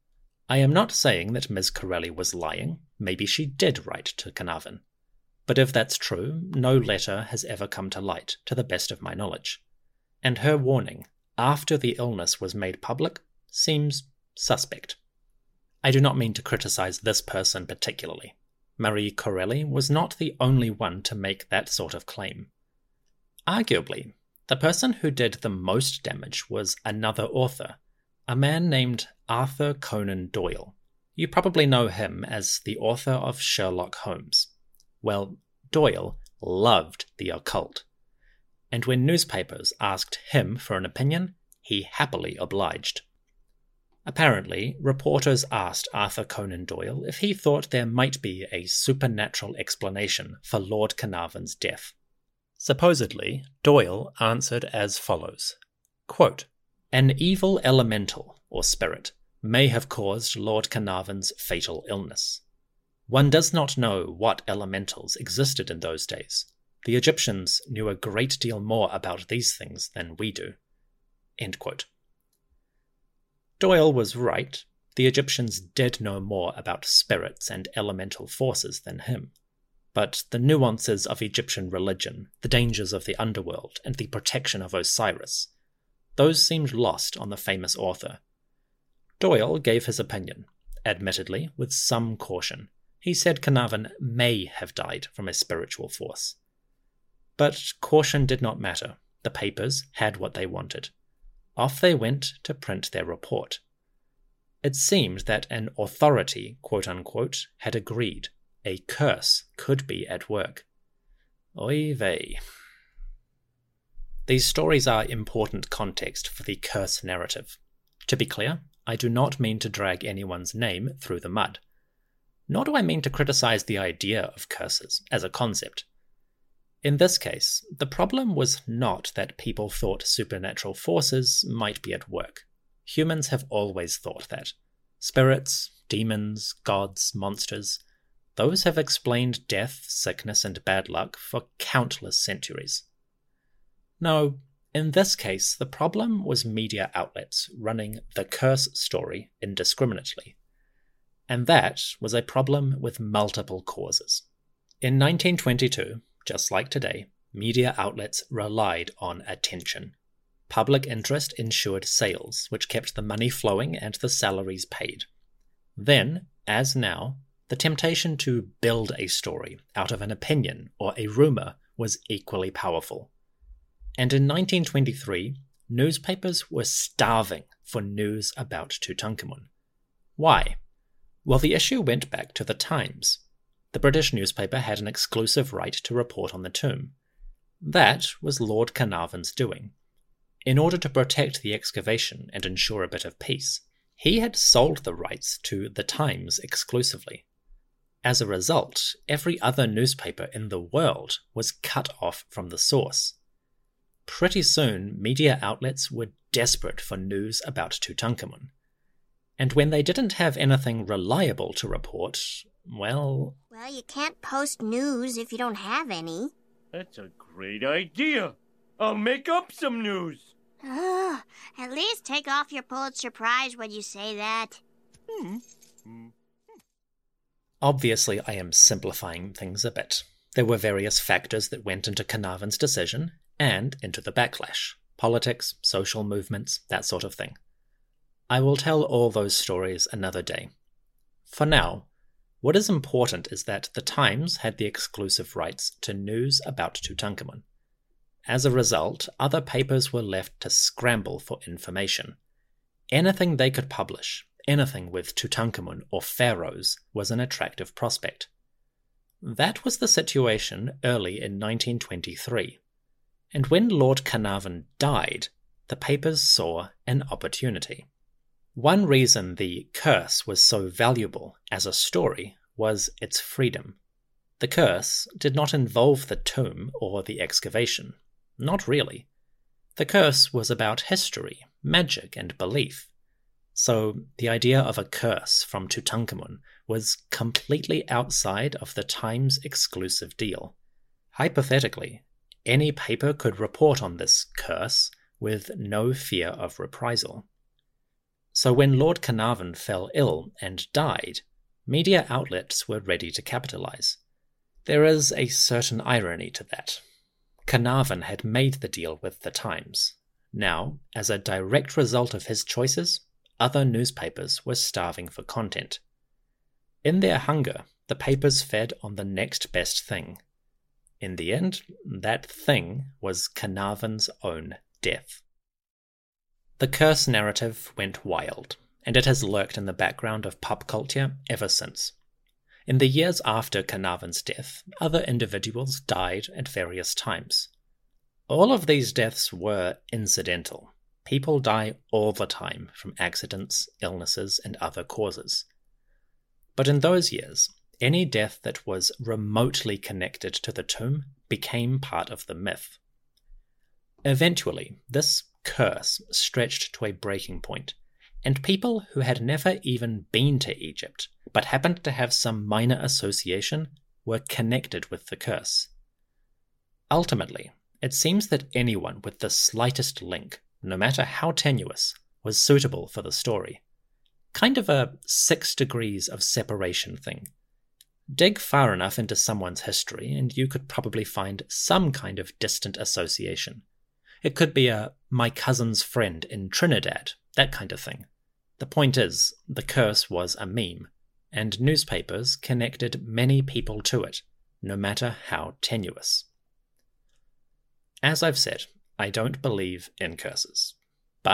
I am not saying that Ms. Corelli was lying. Maybe she did write to Carnarvon. But if that's true, no letter has ever come to light, to the best of my knowledge. And her warning, after the illness was made public, seems suspect. I do not mean to criticize this person particularly. Marie Corelli was not the only one to make that sort of claim. Arguably, the person who did the most damage was another author, a man named Arthur Conan Doyle. You probably know him as the author of Sherlock Holmes. Well, Doyle loved the occult, and when newspapers asked him for an opinion, he happily obliged. Apparently, reporters asked Arthur Conan Doyle if he thought there might be a supernatural explanation for Lord Carnarvon's death. Supposedly, Doyle answered as follows, quote, "An evil elemental, or spirit, may have caused Lord Carnarvon's fatal illness. One does not know what elementals existed in those days. The Egyptians knew a great deal more about these things than we do." End quote. Doyle was right. The Egyptians did know more about spirits and elemental forces than him. But the nuances of Egyptian religion, the dangers of the underworld, and the protection of Osiris, those seemed lost on the famous author. Doyle gave his opinion, admittedly with some caution. He said Carnarvon may have died from a spiritual force. But caution did not matter. The papers had what they wanted. Off they went to print their report. It seemed that an authority, quote-unquote, had agreed a curse could be at work. Oy vey. These stories are important context for the curse narrative. To be clear, I do not mean to drag anyone's name through the mud. Nor do I mean to criticize the idea of curses as a concept. In this case, the problem was not that people thought supernatural forces might be at work. Humans have always thought that. Spirits, demons, gods, monsters, those have explained death, sickness, and bad luck for countless centuries. No, in this case, the problem was media outlets running the curse story indiscriminately. And that was a problem with multiple causes. In 1922, just like today, media outlets relied on attention. Public interest ensured sales, which kept the money flowing and the salaries paid. Then, as now, the temptation to build a story out of an opinion or a rumor was equally powerful. And in 1923, newspapers were starving for news about Tutankhamun. Why? Well, the issue went back to the Times. The British newspaper had an exclusive right to report on the tomb. That was Lord Carnarvon's doing. In order to protect the excavation and ensure a bit of peace, he had sold the rights to the Times exclusively. As a result, every other newspaper in the world was cut off from the source. Pretty soon, media outlets were desperate for news about Tutankhamun. And when they didn't have anything reliable to report, well, you can't post news if you don't have any. That's a great idea. I'll make up some news. At least take off your Pulitzer Prize when you say that. Obviously, I am simplifying things a bit. There were various factors that went into Carnarvon's decision and into the backlash. Politics, social movements, that sort of thing. I will tell all those stories another day. For now, what is important is that the Times had the exclusive rights to news about Tutankhamun. As a result, other papers were left to scramble for information. Anything they could publish, anything with Tutankhamun or pharaohs, was an attractive prospect. That was the situation early in 1923. And when Lord Carnarvon died, the papers saw an opportunity. One reason the curse was so valuable as a story was its freedom. The curse did not involve the tomb or the excavation. Not really. The curse was about history, magic, and belief. So the idea of a curse from Tutankhamun was completely outside of the Times' exclusive deal. Hypothetically, any paper could report on this curse with no fear of reprisal. So when Lord Carnarvon fell ill and died, media outlets were ready to capitalize. There is a certain irony to that. Carnarvon had made the deal with the Times. Now, as a direct result of his choices, other newspapers were starving for content. In their hunger, the papers fed on the next best thing. In the end, that thing was Carnarvon's own death. The curse narrative went wild, and it has lurked in the background of pop culture ever since. In the years after Carnarvon's death, other individuals died at various times. All of these deaths were incidental. People die all the time from accidents, illnesses, and other causes. But in those years, any death that was remotely connected to the tomb became part of the myth. Eventually, this curse stretched to a breaking point, and people who had never even been to Egypt, but happened to have some minor association, were connected with the curse. Ultimately, it seems that anyone with the slightest link, no matter how tenuous, was suitable for the story. Kind of a 6 degrees of separation thing. Dig far enough into someone's history and you could probably find some kind of distant association. It could be a my cousin's friend in Trinidad, that kind of thing. The point is, the curse was a meme, and newspapers connected many people to it, no matter how tenuous. As I've said, I don't believe in curses, but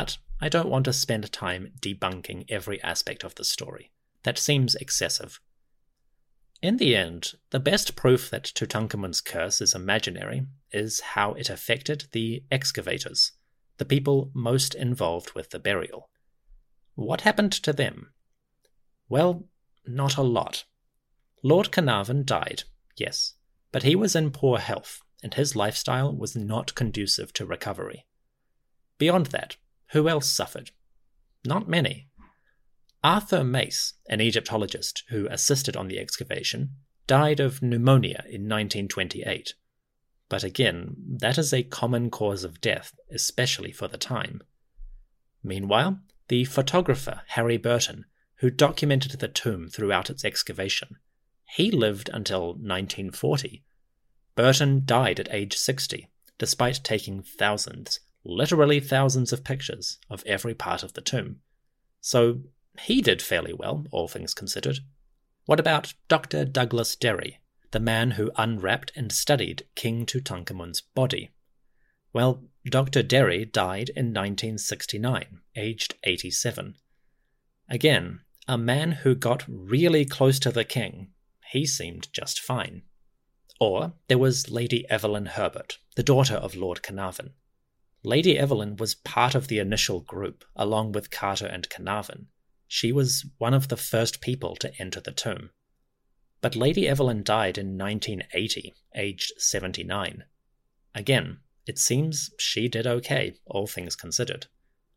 I don't want to spend time debunking every aspect of the story. That seems excessive. In the end, the best proof that Tutankhamun's curse is imaginary is how it affected the excavators, the people most involved with the burial. What happened to them? Well, not a lot. Lord Carnarvon died, yes, but he was in poor health, and his lifestyle was not conducive to recovery. Beyond that, who else suffered? Not many. Arthur Mace, an Egyptologist who assisted on the excavation, died of pneumonia in 1928. But again, that is a common cause of death, especially for the time. Meanwhile, the photographer Harry Burton, who documented the tomb throughout its excavation, he lived until 1940. Burton died at age 60, despite taking thousands, literally thousands of pictures of every part of the tomb. So he did fairly well, all things considered. What about Dr. Douglas Derry, the man who unwrapped and studied King Tutankhamun's body? Well, Dr. Derry died in 1969, aged 87. Again, a man who got really close to the king. He seemed just fine. Or there was Lady Evelyn Herbert, the daughter of Lord Carnarvon. Lady Evelyn was part of the initial group, along with Carter and Carnarvon. She was one of the first people to enter the tomb. But Lady Evelyn died in 1980, aged 79. Again, it seems she did okay, all things considered.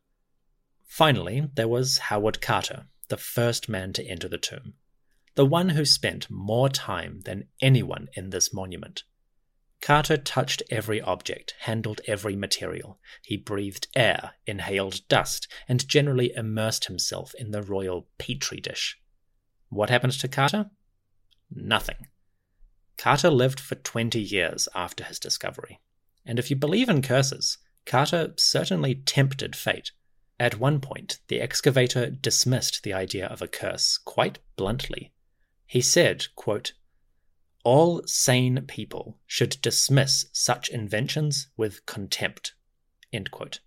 Finally, there was Howard Carter, the first man to enter the tomb, the one who spent more time than anyone in this monument. Carter touched every object, handled every material. He breathed air, inhaled dust, and generally immersed himself in the royal petri dish. What happened to Carter? Nothing. Carter lived for 20 years after his discovery. And if you believe in curses, Carter certainly tempted fate. At one point, the excavator dismissed the idea of a curse quite bluntly. He said, quote, "All sane people should dismiss such inventions with contempt." End quote.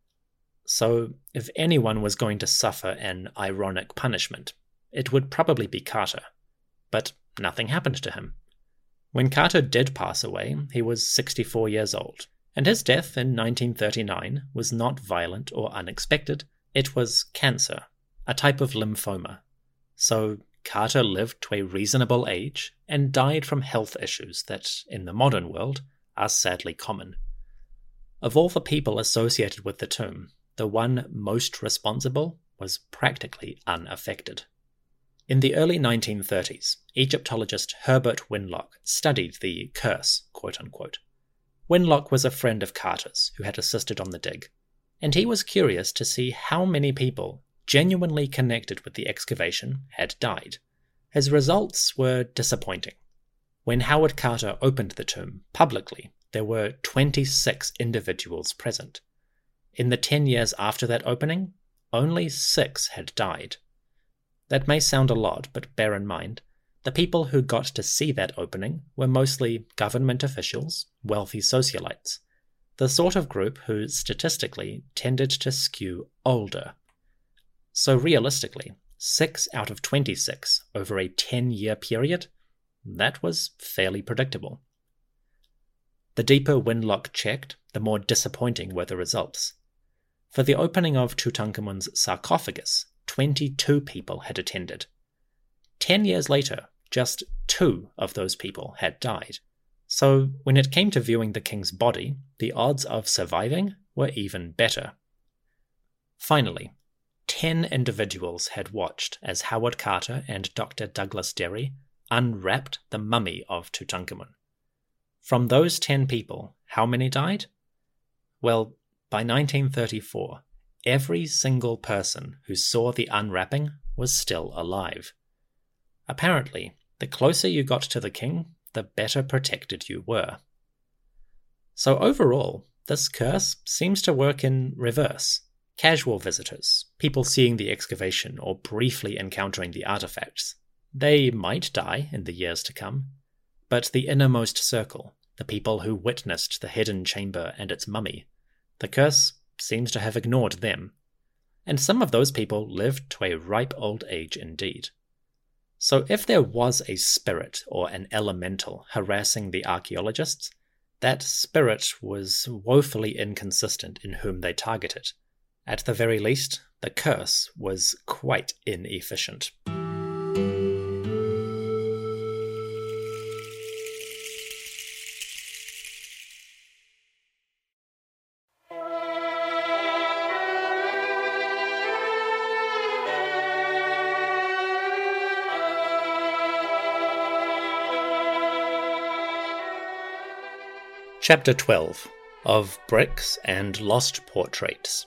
So, if anyone was going to suffer an ironic punishment, it would probably be Carter. But nothing happened to him. When Carter did pass away, he was 64 years old, and his death in 1939 was not violent or unexpected. It was cancer, a type of lymphoma. So Carter lived to a reasonable age and died from health issues that, in the modern world, are sadly common. Of all the people associated with the tomb, the one most responsible was practically unaffected. In the early 1930s, Egyptologist Herbert Winlock studied the curse, quote-unquote. Winlock was a friend of Carter's who had assisted on the dig, and he was curious to see how many people genuinely connected with the excavation had died. His results were disappointing. When Howard Carter opened the tomb publicly, there were 26 individuals present. In the 10 years after that opening, only 6 had died. That may sound a lot, but bear in mind, the people who got to see that opening were mostly government officials, wealthy socialites, the sort of group who statistically tended to skew older. So realistically, 6 out of 26 over a 10-year period, that was fairly predictable. The deeper Winlock checked, the more disappointing were the results. For the opening of Tutankhamun's sarcophagus, 22 people had attended. 10 years later, just 2 of those people had died. So when it came to viewing the king's body, the odds of surviving were even better. Finally, 10 individuals had watched as Howard Carter and Dr. Douglas Derry unwrapped the mummy of Tutankhamun. From those 10 people, how many died? Well, by 1934, every single person who saw the unwrapping was still alive. Apparently, the closer you got to the king, the better protected you were. So overall, this curse seems to work in reverse. Casual visitors, people seeing the excavation or briefly encountering the artifacts, they might die in the years to come. But the innermost circle, the people who witnessed the hidden chamber and its mummy, the curse seems to have ignored them. and some of those people lived to a ripe old age indeed. So if there was a spirit or an elemental harassing the archaeologists, that spirit was woefully inconsistent in whom they targeted. At the very least, the curse was quite inefficient. Chapter 12 of Bricks and Lost Portraits.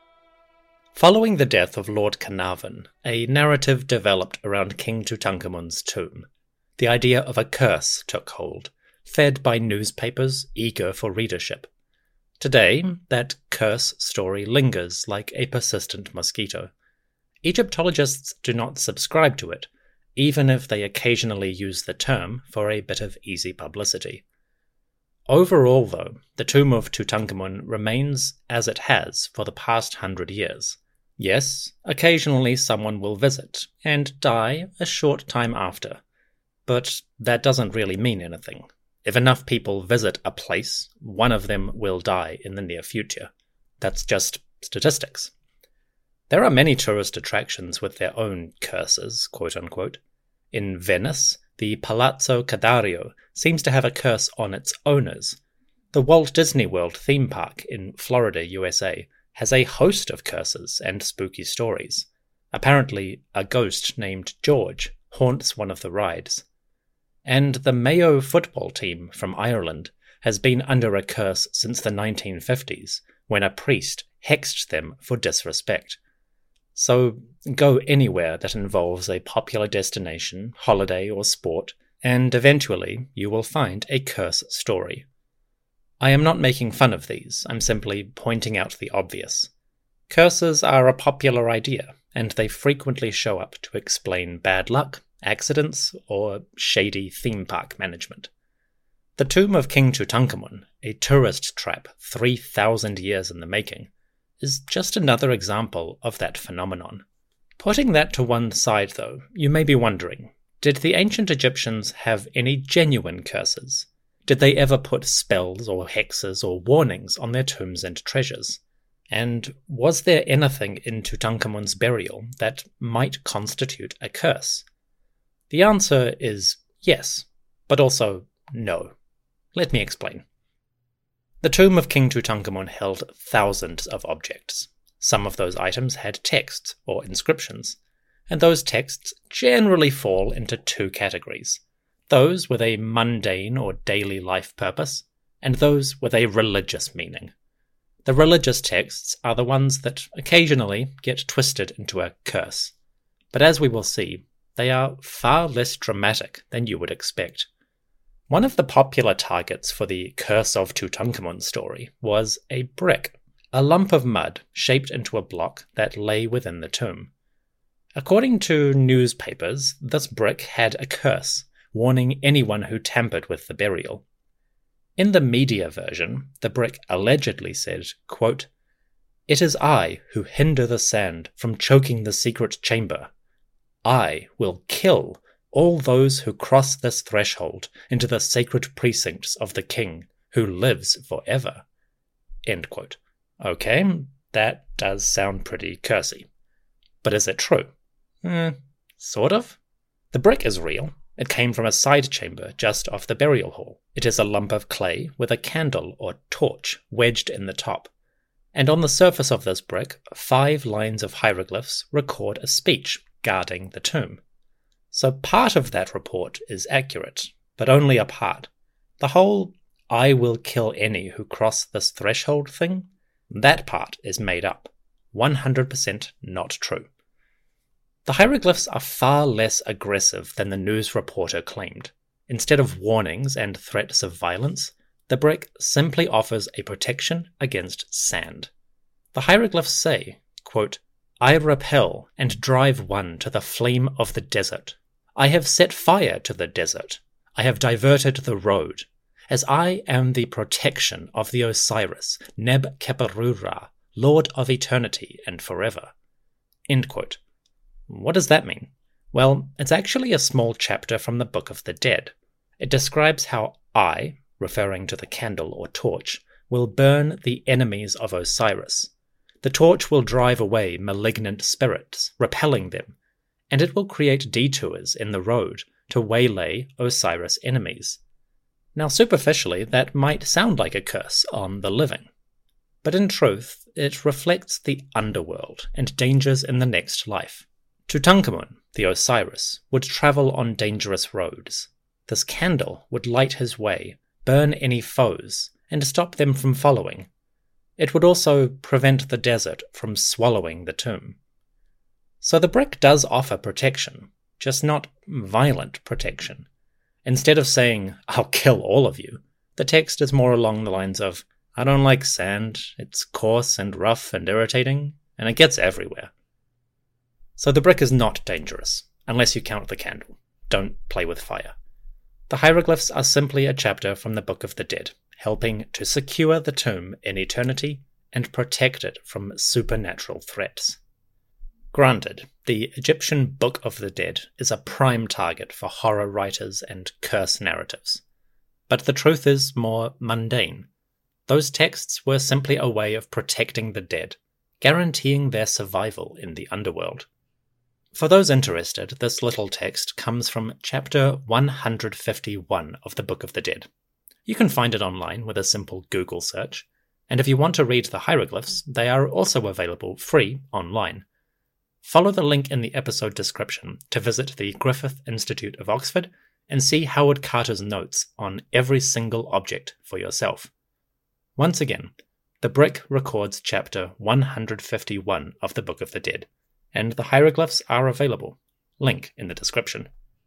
Following the death of Lord Carnarvon, a narrative developed around King Tutankhamun's tomb. The idea of a curse took hold, fed by newspapers eager for readership. Today, that curse story lingers like a persistent mosquito. Egyptologists do not subscribe to it, even if they occasionally use the term for a bit of easy publicity. Overall, though, the tomb of Tutankhamun remains as it has for the past 100 years. Yes, occasionally someone will visit, and die a short time after. But that doesn't really mean anything. If enough people visit a place, one of them will die in the near future. That's just statistics. There are many tourist attractions with their own curses, quote-unquote. In Venice, the Palazzo Cadario seems to have a curse on its owners. The Walt Disney World theme park in Florida, USA, has a host of curses and spooky stories. Apparently, a ghost named George haunts one of the rides. And the Mayo football team from Ireland has been under a curse since the 1950s, when a priest hexed them for disrespect. So go anywhere that involves a popular destination, holiday, or sport, and eventually you will find a curse story. I am not making fun of these, I'm simply pointing out the obvious. Curses are a popular idea, and they frequently show up to explain bad luck, accidents, or shady theme park management. The tomb of King Tutankhamun, a tourist trap 3,000 years in the making, is just another example of that phenomenon. Putting that to one side, though, you may be wondering, did the ancient Egyptians have any genuine curses? Did they ever put spells or hexes or warnings on their tombs and treasures? And was there anything in Tutankhamun's burial that might constitute a curse? The answer is yes, but also no. Let me explain. The tomb of King Tutankhamun held thousands of objects. Some of those items had texts or inscriptions, and those texts generally fall into two categories: those with a mundane or daily life purpose, and those with a religious meaning. The religious texts are the ones that occasionally get twisted into a curse, but as we will see, they are far less dramatic than you would expect. One of the popular targets for the Curse of Tutankhamun story was a brick, a lump of mud shaped into a block that lay within the tomb. According to newspapers, this brick had a curse, warning anyone who tampered with the burial. In the media version, the brick allegedly said, quote, "It is I who hinder the sand from choking the secret chamber. I will kill all those who cross this threshold into the sacred precincts of the king, who lives forever." End quote. Okay, that does sound pretty cursy. But is it true? Sort of. The brick is real. It came from a side chamber just off the burial hall. It is a lump of clay with a candle or torch wedged in the top. And on the surface of this brick, 5 lines of hieroglyphs record a speech guarding the tomb. So part of that report is accurate, but only a part. The whole "I will kill any who cross this threshold" thing, that part is made up. 100% not true. The hieroglyphs are far less aggressive than the news reporter claimed. Instead of warnings and threats of violence, the brick simply offers a protection against sand. The hieroglyphs say, quote, "I repel and drive one to the flame of the desert. I have set fire to the desert. I have diverted the road. As I am the protection of the Osiris, Neb-Khepera, Lord of eternity and forever. End quote. What does that mean? Well, it's actually a small chapter from the Book of the Dead. It describes how I, referring to the candle or torch, will burn the enemies of Osiris. The torch will drive away malignant spirits, repelling them, and it will create detours in the road to waylay Osiris' enemies. Now, superficially, that might sound like a curse on the living, but in truth, it reflects the underworld and dangers in the next life. Tutankhamun, the Osiris, would travel on dangerous roads. This candle would light his way, burn any foes, and stop them from following. It would also prevent the desert from swallowing the tomb. So the brick does offer protection, just not violent protection. Instead of saying, "I'll kill all of you," the text is more along the lines of, "I don't like sand, it's coarse and rough and irritating, and it gets everywhere." So the brick is not dangerous, unless you count the candle. Don't play with fire. The hieroglyphs are simply a chapter from the Book of the Dead, helping to secure the tomb in eternity and protect it from supernatural threats. Granted, the Egyptian Book of the Dead is a prime target for horror writers and curse narratives. But the truth is more mundane. Those texts were simply a way of protecting the dead, guaranteeing their survival in the underworld. For those interested, this little text comes from chapter 151 of the Book of the Dead. You can find it online with a simple Google search, and if you want to read the hieroglyphs, they are also available free online. Follow the link in the episode description to visit the Griffith Institute of Oxford and see Howard Carter's notes on every single object for yourself. Once again, the brick records chapter 151 of the Book of the Dead, and the hieroglyphs are available. Link in the description.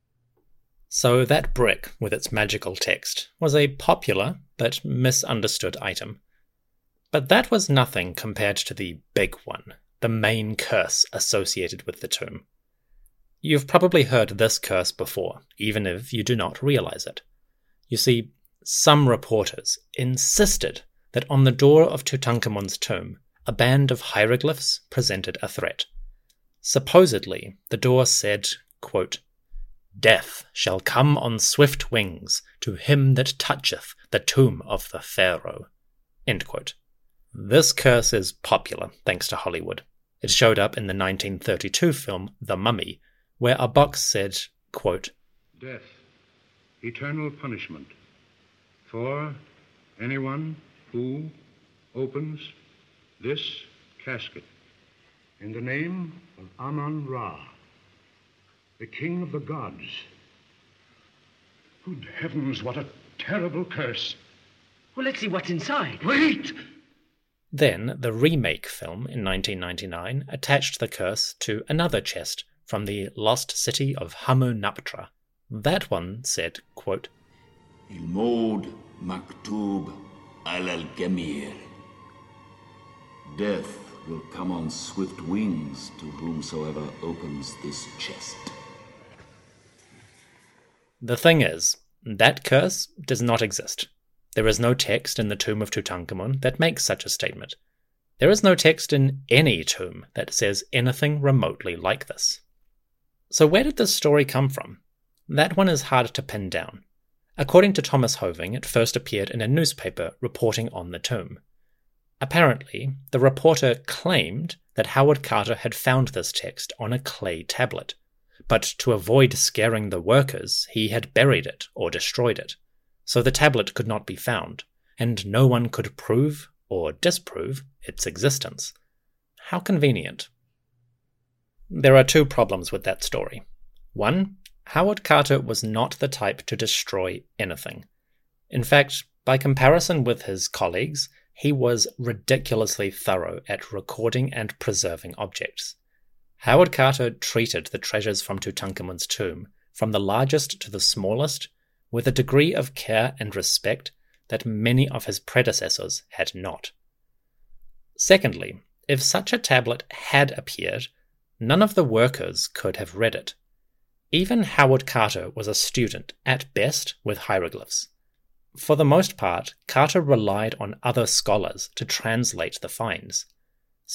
So that brick, with its magical text, was a popular but misunderstood item. But that was nothing compared to the big one, the main curse associated with the tomb. You've probably heard this curse before, even if you do not realize it. You see, some reporters insisted that on the door of Tutankhamun's tomb, a band of hieroglyphs presented a threat. Supposedly, the door said, quote, "Death shall come on swift wings to him that toucheth the tomb of the pharaoh." End quote. This curse is popular thanks to Hollywood. It showed up in the 1932 film The Mummy, where a box said, quote, "Death, eternal punishment for anyone who opens this casket in the name of Amun-Ra, the king of the gods." Good heavens, what a terrible curse. Well, let's see what's inside. Wait! Then the remake film in 1999 attached the curse to another chest from the lost city of Hamunaptra. That one said, quote, "Ilmod maktub al-Gemir. Death will come on swift wings to whomsoever opens this chest." The thing is, that curse does not exist. There is no text in the tomb of Tutankhamun that makes such a statement. There is no text in any tomb that says anything remotely like this. So where did this story come from? That one is hard to pin down. According to Thomas Hoving, it first appeared in a newspaper reporting on the tomb. Apparently, the reporter claimed that Howard Carter had found this text on a clay tablet, but to avoid scaring the workers, he had buried it or destroyed it. So the tablet could not be found, and no one could prove or disprove its existence. How convenient. There are two problems with that story. One, Howard Carter was not the type to destroy anything. In fact, by comparison with his colleagues, he was ridiculously thorough at recording and preserving objects. Howard Carter treated the treasures from Tutankhamun's tomb, from the largest to the smallest, with a degree of care and respect that many of his predecessors had not. Secondly, if such a tablet had appeared, none of the workers could have read it. Even Howard Carter was a student, at best, with hieroglyphs. For the most part, Carter relied on other scholars to translate the finds. So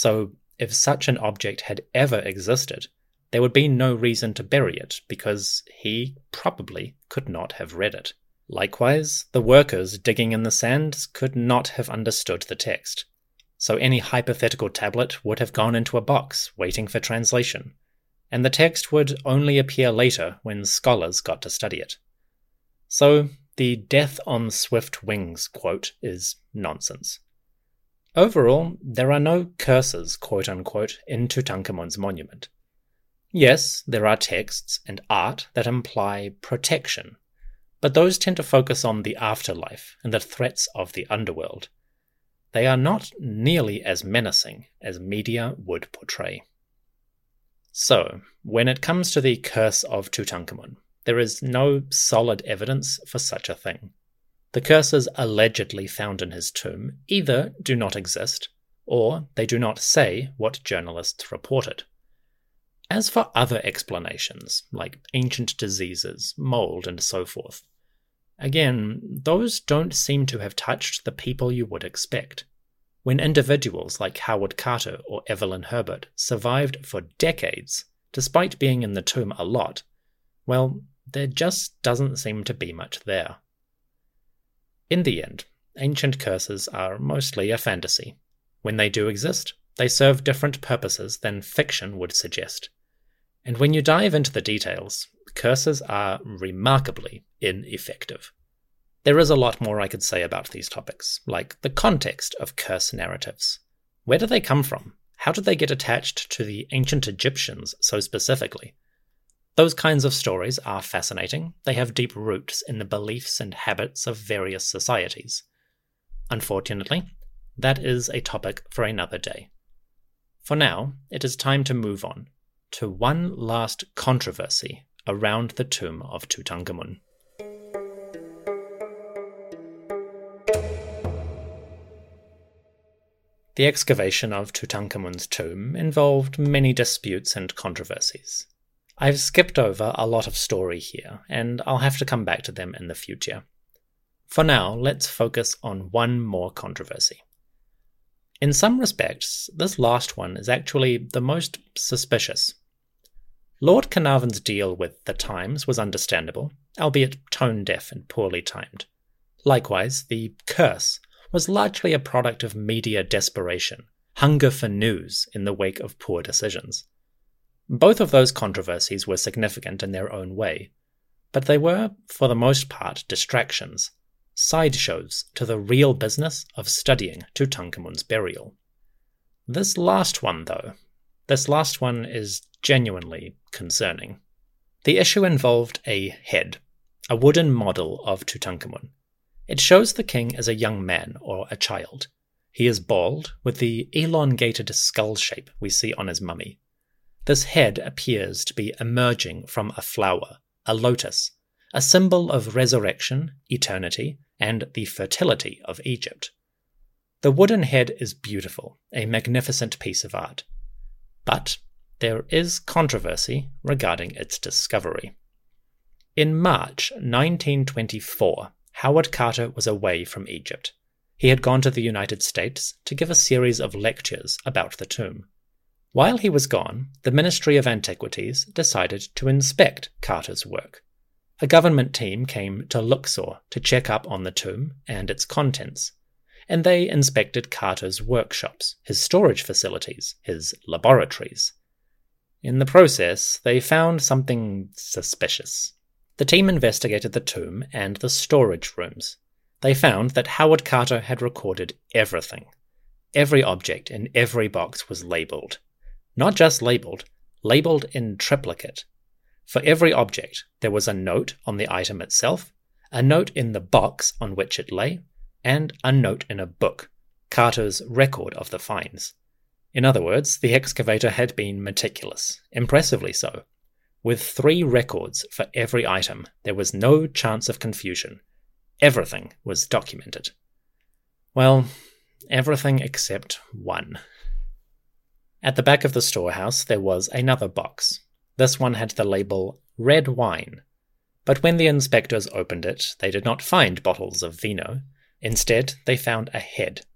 if such an object had ever existed, there would be no reason to bury it, because he probably could not have read it. Likewise, the workers digging in the sand could not have understood the text, so any hypothetical tablet would have gone into a box waiting for translation, and the text would only appear later when scholars got to study it. So the "death on swift wings" quote is nonsense. Overall, there are no curses, quote-unquote, in Tutankhamun's monument. Yes, there are texts and art that imply protection, but those tend to focus on the afterlife and the threats of the underworld. They are not nearly as menacing as media would portray. So, when it comes to the curse of Tutankhamun, there is no solid evidence for such a thing. The curses allegedly found in his tomb either do not exist, or they do not say what journalists reported. As for other explanations, like ancient diseases, mold, and so forth, again, those don't seem to have touched the people you would expect. When individuals like Howard Carter or Evelyn Herbert survived for decades, despite being in the tomb a lot, well, there just doesn't seem to be much there. In the end, ancient curses are mostly a fantasy. When they do exist, they serve different purposes than fiction would suggest. And when you dive into the details, curses are remarkably ineffective. There is a lot more I could say about these topics, like the context of curse narratives. Where do they come from? How did they get attached to the ancient Egyptians so specifically? Those kinds of stories are fascinating. They have deep roots in the beliefs and habits of various societies. Unfortunately, that is a topic for another day. For now, it is time to move on to one last controversy around the tomb of Tutankhamun. The excavation of Tutankhamun's tomb involved many disputes and controversies. I've skipped over a lot of story here, and I'll have to come back to them in the future. For now, let's focus on one more controversy. In some respects, this last one is actually the most suspicious. Lord Carnarvon's deal with the Times was understandable, albeit tone-deaf and poorly timed. Likewise, the curse was largely a product of media desperation, hunger for news in the wake of poor decisions. Both of those controversies were significant in their own way, but they were, for the most part, distractions, sideshows to the real business of studying Tutankhamun's burial. This last one is genuinely concerning. The issue involved a head, a wooden model of Tutankhamun. It shows the king as a young man or a child. He is bald, with the elongated skull shape we see on his mummy. This head appears to be emerging from a flower, a lotus, a symbol of resurrection, eternity, and the fertility of Egypt. The wooden head is beautiful, a magnificent piece of art. But there is controversy regarding its discovery. In March 1924, Howard Carter was away from Egypt. He had gone to the United States to give a series of lectures about the tomb. While he was gone, the Ministry of Antiquities decided to inspect Carter's work. A government team came to Luxor to check up on the tomb and its contents, and they inspected Carter's workshops, his storage facilities, his laboratories. In the process, they found something suspicious. The team investigated the tomb and the storage rooms. They found that Howard Carter had recorded everything. Every object in every box was labelled. Not just labelled in triplicate. For every object, there was a note on the item itself, a note in the box on which it lay, and a note in a book, Carter's record of the finds. In other words, the excavator had been meticulous, impressively so. With 3 records for every item, there was no chance of confusion. Everything was documented. Well, everything except one. At the back of the storehouse, there was another box. This one had the label red wine. But when the inspectors opened it, they did not find bottles of vino. Instead, they found a head.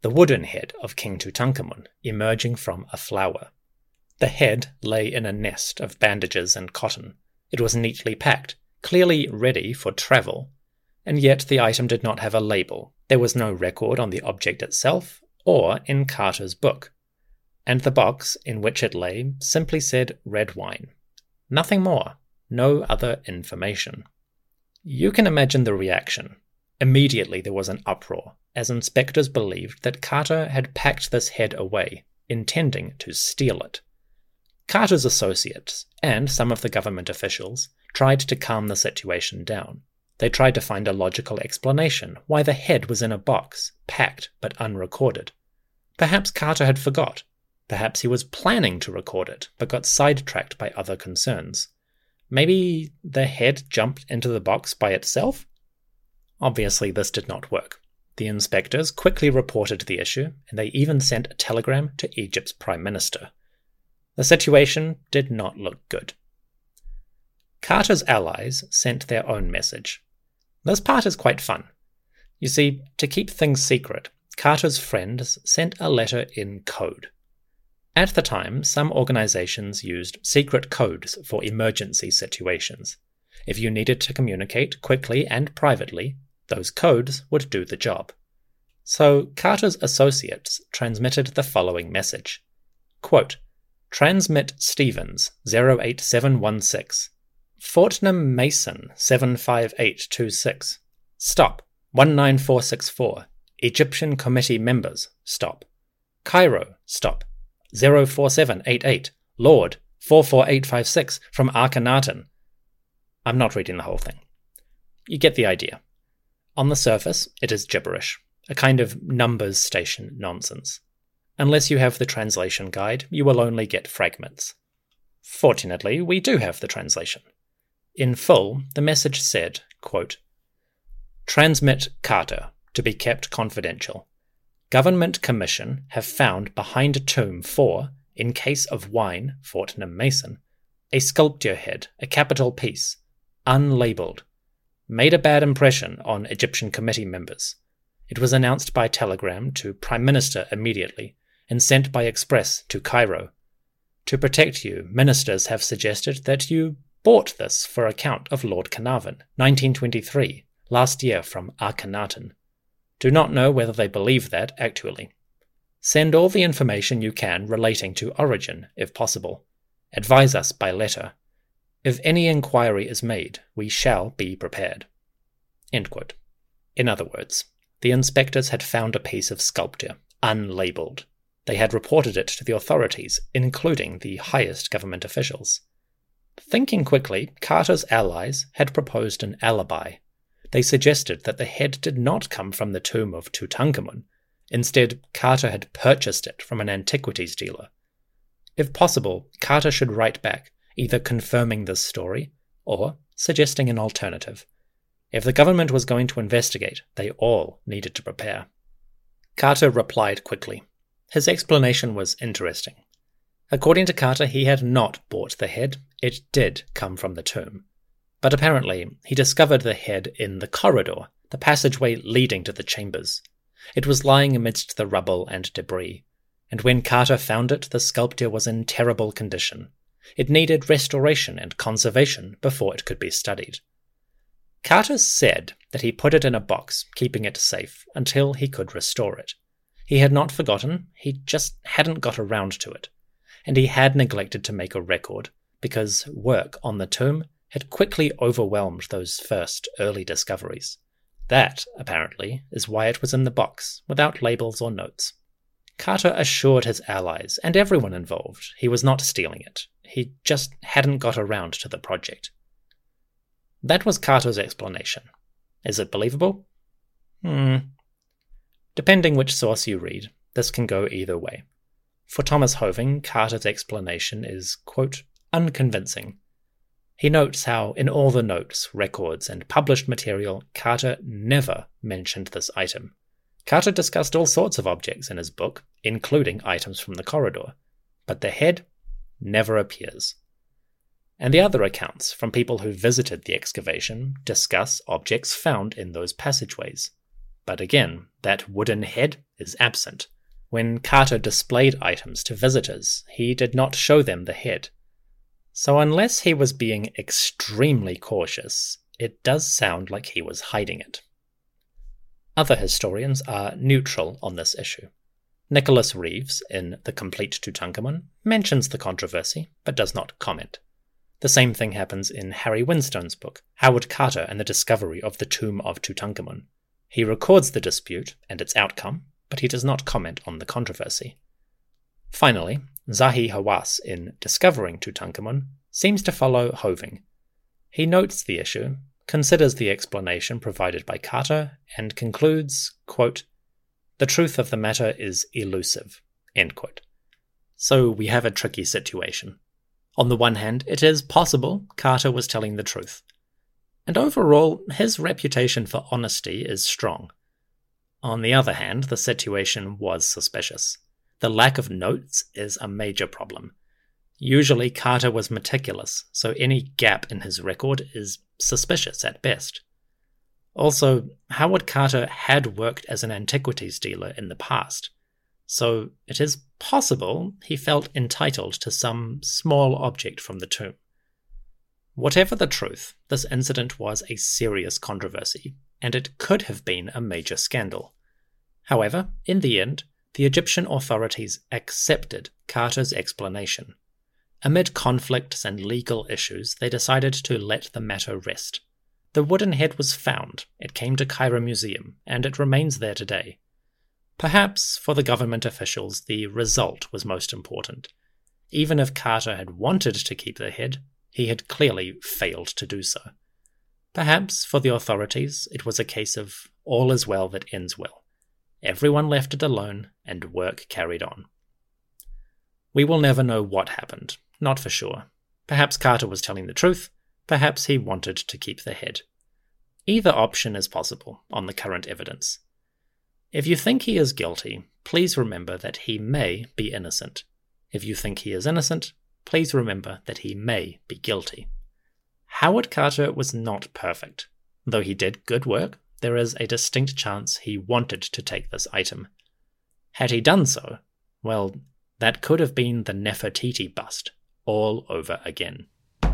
the wooden head of King Tutankhamun emerging from a flower. The head lay in a nest of bandages and cotton. It was neatly packed, clearly ready for travel, and yet the item did not have a label. There was no record on the object itself or in Carter's book, and the box in which it lay simply said red wine. Nothing more, no other information. You can imagine the reaction. Immediately there was an uproar, as inspectors believed that Carter had packed this head away, intending to steal it. Carter's associates, and some of the government officials, tried to calm the situation down. They tried to find a logical explanation why the head was in a box, packed but unrecorded. Perhaps Carter had forgot. Perhaps he was planning to record it, but got sidetracked by other concerns. Maybe the head jumped into the box by itself? Obviously, this did not work. The inspectors quickly reported the issue, and they even sent a telegram to Egypt's Prime Minister. The situation did not look good. Carter's allies sent their own message. This part is quite fun. You see, to keep things secret, Carter's friends sent a letter in code. At the time, some organizations used secret codes for emergency situations. If you needed to communicate quickly and privately, those codes would do the job. So Carter's associates transmitted the following message. Quote, "Transmit Stevens 08716. Fortnum Mason 75826. Stop 19464. Egyptian Committee members. Stop. Cairo. Stop. 04788. Lord 44856 from Akhenaten." I'm not reading the whole thing. You get the idea. On the surface, it is gibberish, a kind of numbers station nonsense. Unless you have the translation guide, you will only get fragments. Fortunately, we do have the translation. In full, the message said, quote, "Transmit Carter, to be kept confidential. Government Commission have found behind tomb 4, in case of wine, Fortnum Mason, a sculpture head, a capital piece, unlabeled. Made a bad impression on Egyptian committee members. It was announced by telegram to Prime Minister immediately, and sent by express to Cairo. To protect you, ministers have suggested that you bought this for account of Lord Carnarvon, 1923, last year from Akhenaten. Do not know whether they believe that, actually. Send all the information you can relating to origin, if possible. Advise us by letter. If any inquiry is made, we shall be prepared." End quote. In other words, the inspectors had found a piece of sculpture, unlabeled. They had reported it to the authorities, including the highest government officials. Thinking quickly, Carter's allies had proposed an alibi. They suggested that the head did not come from the tomb of Tutankhamun. Instead, Carter had purchased it from an antiquities dealer. If possible, Carter should write back, either confirming this story or suggesting an alternative. If the government was going to investigate, they all needed to prepare. Carter replied quickly. His explanation was interesting. According to Carter, he had not bought the head. It did come from the tomb. But apparently, he discovered the head in the corridor, the passageway leading to the chambers. It was lying amidst the rubble and debris, and when Carter found it, the sculpture was in terrible condition. It needed restoration and conservation before it could be studied. Carter said that he put it in a box, keeping it safe, until he could restore it. He had not forgotten, he just hadn't got around to it. And he had neglected to make a record, because work on the tomb had quickly overwhelmed those first early discoveries. That, apparently, is why it was in the box, without labels or notes. Carter assured his allies, and everyone involved, he was not stealing it. He just hadn't got around to the project. That was Carter's explanation. Is it believable? Depending which source you read, this can go either way. For Thomas Hoving, Carter's explanation is, quote, unconvincing. He notes how, in all the notes, records, and published material, Carter never mentioned this item. Carter discussed all sorts of objects in his book, including items from the corridor, but the head never appears. And the other accounts from people who visited the excavation discuss objects found in those passageways. But again, that wooden head is absent. When Carter displayed items to visitors, he did not show them the head. So unless he was being extremely cautious, it does sound like he was hiding it. Other historians are neutral on this issue. Nicholas Reeves, in The Complete Tutankhamun, mentions the controversy, but does not comment. The same thing happens in Harry Winstone's book, Howard Carter and the Discovery of the Tomb of Tutankhamun. He records the dispute and its outcome, but he does not comment on the controversy. Finally, Zahi Hawass, in Discovering Tutankhamun, seems to follow Hoving. He notes the issue, considers the explanation provided by Carter, and concludes, quote, "The truth of the matter is elusive," end quote. So we have a tricky situation. On the one hand, it is possible Carter was telling the truth. And overall, his reputation for honesty is strong. On the other hand, the situation was suspicious. The lack of notes is a major problem. Usually Carter was meticulous, so any gap in his record is suspicious at best. Also, Howard Carter had worked as an antiquities dealer in the past, so it is possible he felt entitled to some small object from the tomb. Whatever the truth, this incident was a serious controversy, and it could have been a major scandal. However, in the end, the Egyptian authorities accepted Carter's explanation. Amid conflicts and legal issues, they decided to let the matter rest. The wooden head was found, it came to Cairo Museum, and it remains there today. Perhaps, for the government officials, the result was most important. Even if Carter had wanted to keep the head, he had clearly failed to do so. Perhaps, for the authorities, it was a case of all is well that ends well. Everyone left it alone, and work carried on. We will never know what happened, not for sure. Perhaps Carter was telling the truth, perhaps he wanted to keep the head. Either option is possible on the current evidence. If you think he is guilty, please remember that he may be innocent. If you think he is innocent, please remember that he may be guilty. Howard Carter was not perfect. Though he did good work, there is a distinct chance he wanted to take this item. Had he done so, well, that could have been the Nefertiti bust all over again.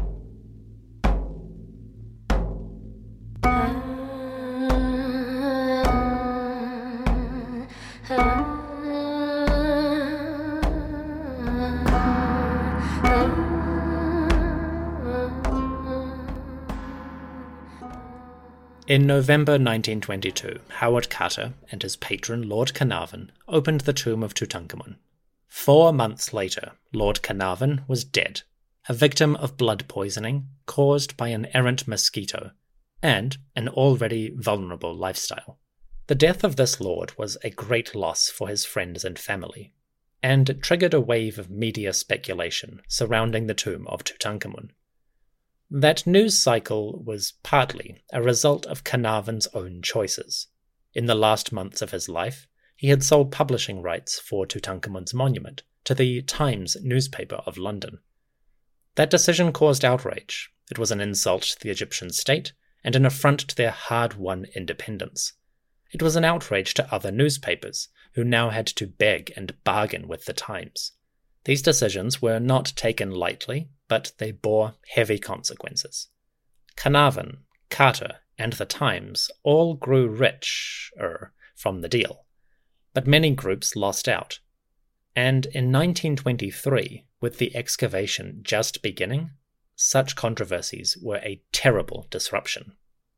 In November 1922, Howard Carter and his patron Lord Carnarvon opened the tomb of Tutankhamun. 4 months later, Lord Carnarvon was dead, a victim of blood poisoning caused by an errant mosquito, and an already vulnerable lifestyle. The death of this lord was a great loss for his friends and family, and it triggered a wave of media speculation surrounding the tomb of Tutankhamun. That news cycle was partly a result of Carnarvon's own choices. In the last months of his life, he had sold publishing rights for Tutankhamun's monument to the Times newspaper of London. That decision caused outrage. It was an insult to the Egyptian state and an affront to their hard-won independence. It was an outrage to other newspapers, who now had to beg and bargain with the Times. These decisions were not taken lightly, but they bore heavy consequences. Carnarvon, Carter, and the Times all grew rich from the deal, but many groups lost out. And in 1923, with the excavation just beginning, such controversies were a terrible disruption.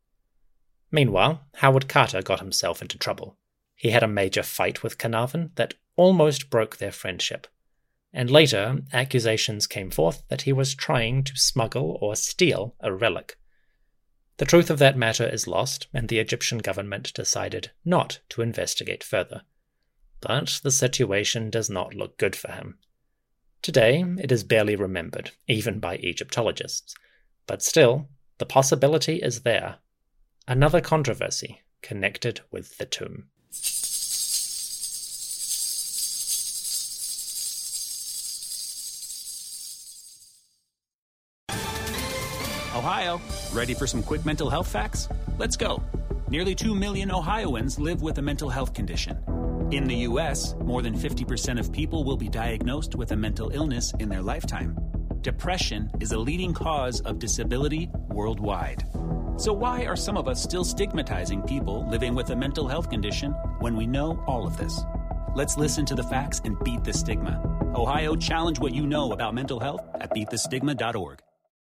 Meanwhile, Howard Carter got himself into trouble. He had a major fight with Carnarvon that almost broke their friendship. And later, accusations came forth that he was trying to smuggle or steal a relic. The truth of that matter is lost, and the Egyptian government decided not to investigate further. But the situation does not look good for him. Today, it is barely remembered, even by Egyptologists. But still, the possibility is there. Another controversy connected with the tomb. Ohio, ready for some quick mental health facts? Let's go. Nearly 2 million Ohioans live with a mental health condition. In the U.S., more than 50% of people will be diagnosed with a mental illness in their lifetime. Depression is a leading cause of disability worldwide. So why are some of us still stigmatizing people living with a mental health condition when we know all of this? Let's listen to the facts and beat the stigma. Ohio, challenge what you know about mental health at beatthestigma.org.